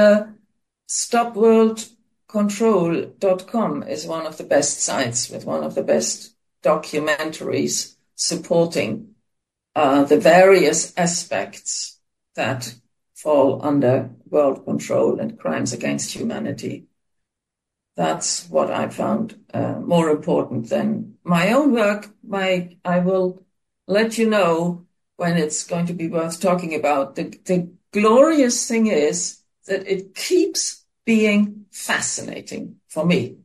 stopworldcontrol.com is one of the best sites with one of the best documentaries supporting the various aspects that fall under world control and crimes against humanity. That's what I found more important than my own work. I will let you know when it's going to be worth talking about. The glorious thing is that it keeps being fascinating for me.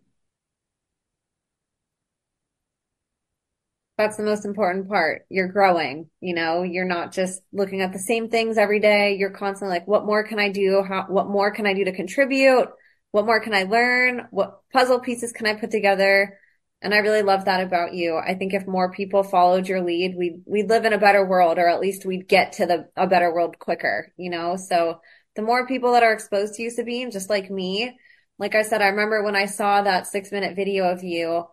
That's the most important part. You're growing, you're not just looking at the same things every day. You're constantly like, what more can I do? What more can I do to contribute? What more can I learn? What puzzle pieces can I put together? And I really love that about you. I think if more people followed your lead, we'd live in a better world, or at least we'd get to a better world quicker, So the more people that are exposed to you, Sabine, just like me, like I said, I remember when I saw that 6-minute video of you,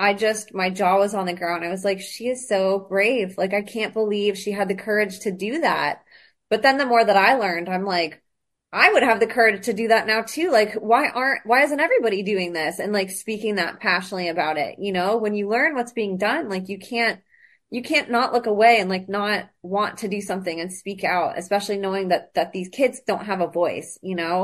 my jaw was on the ground. I was like, she is so brave. Like, I can't believe she had the courage to do that. But then the more that I learned, I'm like, I would have the courage to do that now too. Like, why isn't everybody doing this and like speaking that passionately about it? When you learn what's being done, like you can't not look away and like not want to do something and speak out, especially knowing that these kids don't have a voice,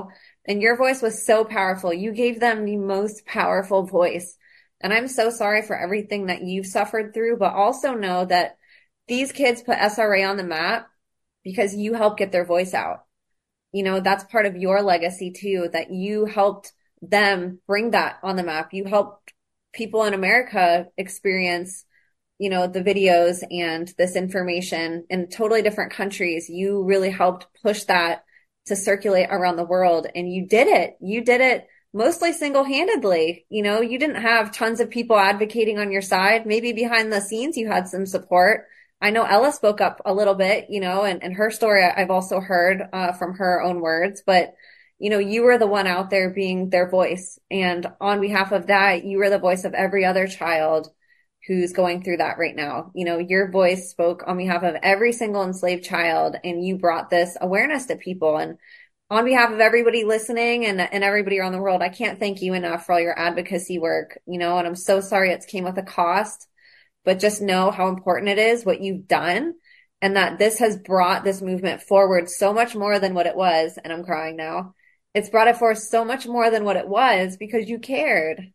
and your voice was so powerful. You gave them the most powerful voice. And I'm so sorry for everything that you've suffered through, but also know that these kids put SRA on the map because you helped get their voice out. That's part of your legacy too, that you helped them bring that on the map. You helped people in America experience, the videos and this information in totally different countries. You really helped push that to circulate around the world. And you did it. You did it mostly single-handedly. You didn't have tons of people advocating on your side. Maybe behind the scenes, you had some support. I know Ella spoke up a little bit, and her story I've also heard from her own words, but you were the one out there being their voice. And on behalf of that, you were the voice of every other child who's going through that right now. Your voice spoke on behalf of every single enslaved child, and you brought this awareness to people. And on behalf of everybody listening and everybody around the world, I can't thank you enough for all your advocacy work, and I'm so sorry it's came with a cost. But just know how important it is, what you've done, and that this has brought this movement forward so much more than what it was. And I'm crying now. It's brought it forward so much more than what it was because you cared.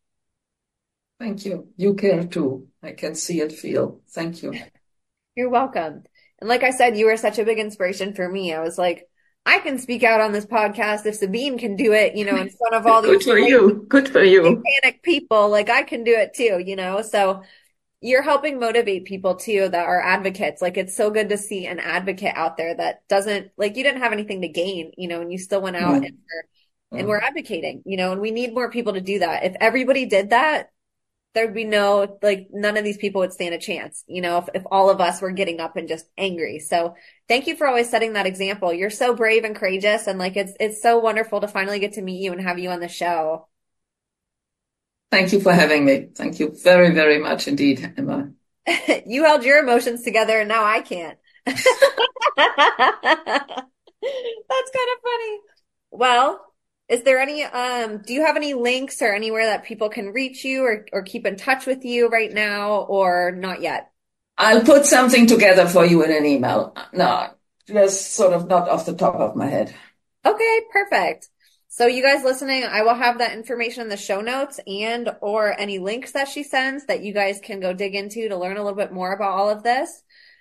Thank you. You care too. I can see and feel. Thank you. You're welcome. And like I said, you were such a big inspiration for me. I was like, I can speak out on this podcast if Sabine can do it, in front of all these Good for you. Good for you. satanic people. Like I can do it too, So you're helping motivate people too that are advocates. Like it's so good to see an advocate out there that doesn't like you didn't have anything to gain, and you still went out and we're advocating, and we need more people to do that. If everybody did that, there'd be none of these people would stand a chance, if all of us were getting up and just angry. So thank you for always setting that example. You're so brave and courageous, and like it's so wonderful to finally get to meet you and have you on the show. Thank you for having me. Thank you very, very much indeed, Emma. You held your emotions together and now I can't. That's kind of funny. Well, is there any do you have any links or anywhere that people can reach you or keep in touch with you right now or not yet? I'll put something together for you in an email. No, just sort of not off the top of my head. Okay, perfect. So you guys listening, I will have that information in the show notes and or any links that she sends that you guys can go dig into to learn a little bit more about all of this.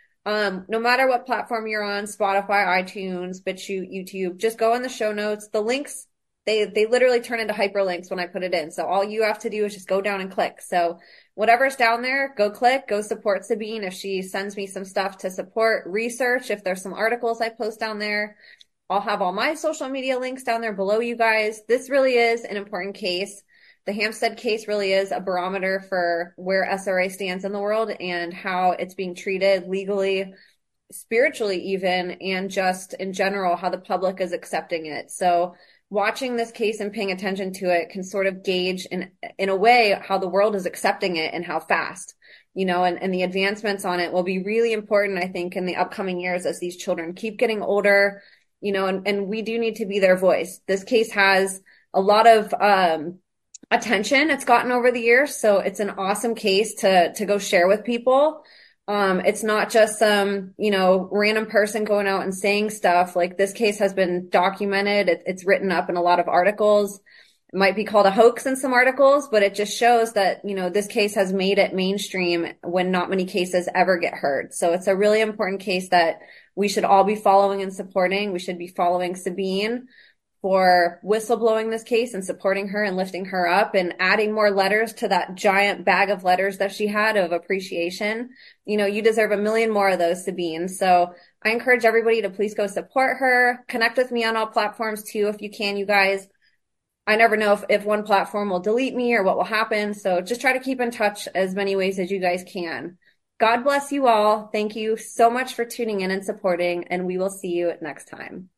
No matter what platform you're on, Spotify, iTunes, BitChute, YouTube, just go in the show notes. The links, they literally turn into hyperlinks when I put it in. So all you have to do is just go down and click. So whatever's down there, go click, go support Sabine if she sends me some stuff to support research. If there's some articles I post down there, I'll have all my social media links down there below you guys. This really is an important case. The Hampstead case really is a barometer for where SRA stands in the world and how it's being treated legally, spiritually even, and just in general, how the public is accepting it. So watching this case and paying attention to it can sort of gauge in a way how the world is accepting it and how fast, and the advancements on it will be really important, I think, in the upcoming years as these children keep getting older, and we do need to be their voice. This case has a lot of attention it's gotten over the years. So it's an awesome case to go share with people. It's not just some, random person going out and saying stuff. Like this case has been documented. It's written up in a lot of articles. It might be called a hoax in some articles, but it just shows that, this case has made it mainstream when not many cases ever get heard. So it's a really important case that we should all be following and supporting. We should be following Sabine for whistleblowing this case and supporting her and lifting her up and adding more letters to that giant bag of letters that she had of appreciation. You deserve a million more of those, Sabine. So I encourage everybody to please go support her. Connect with me on all platforms too, if you can, you guys. I never know if one platform will delete me or what will happen. So just try to keep in touch as many ways as you guys can. God bless you all. Thank you so much for tuning in and supporting, and we will see you next time.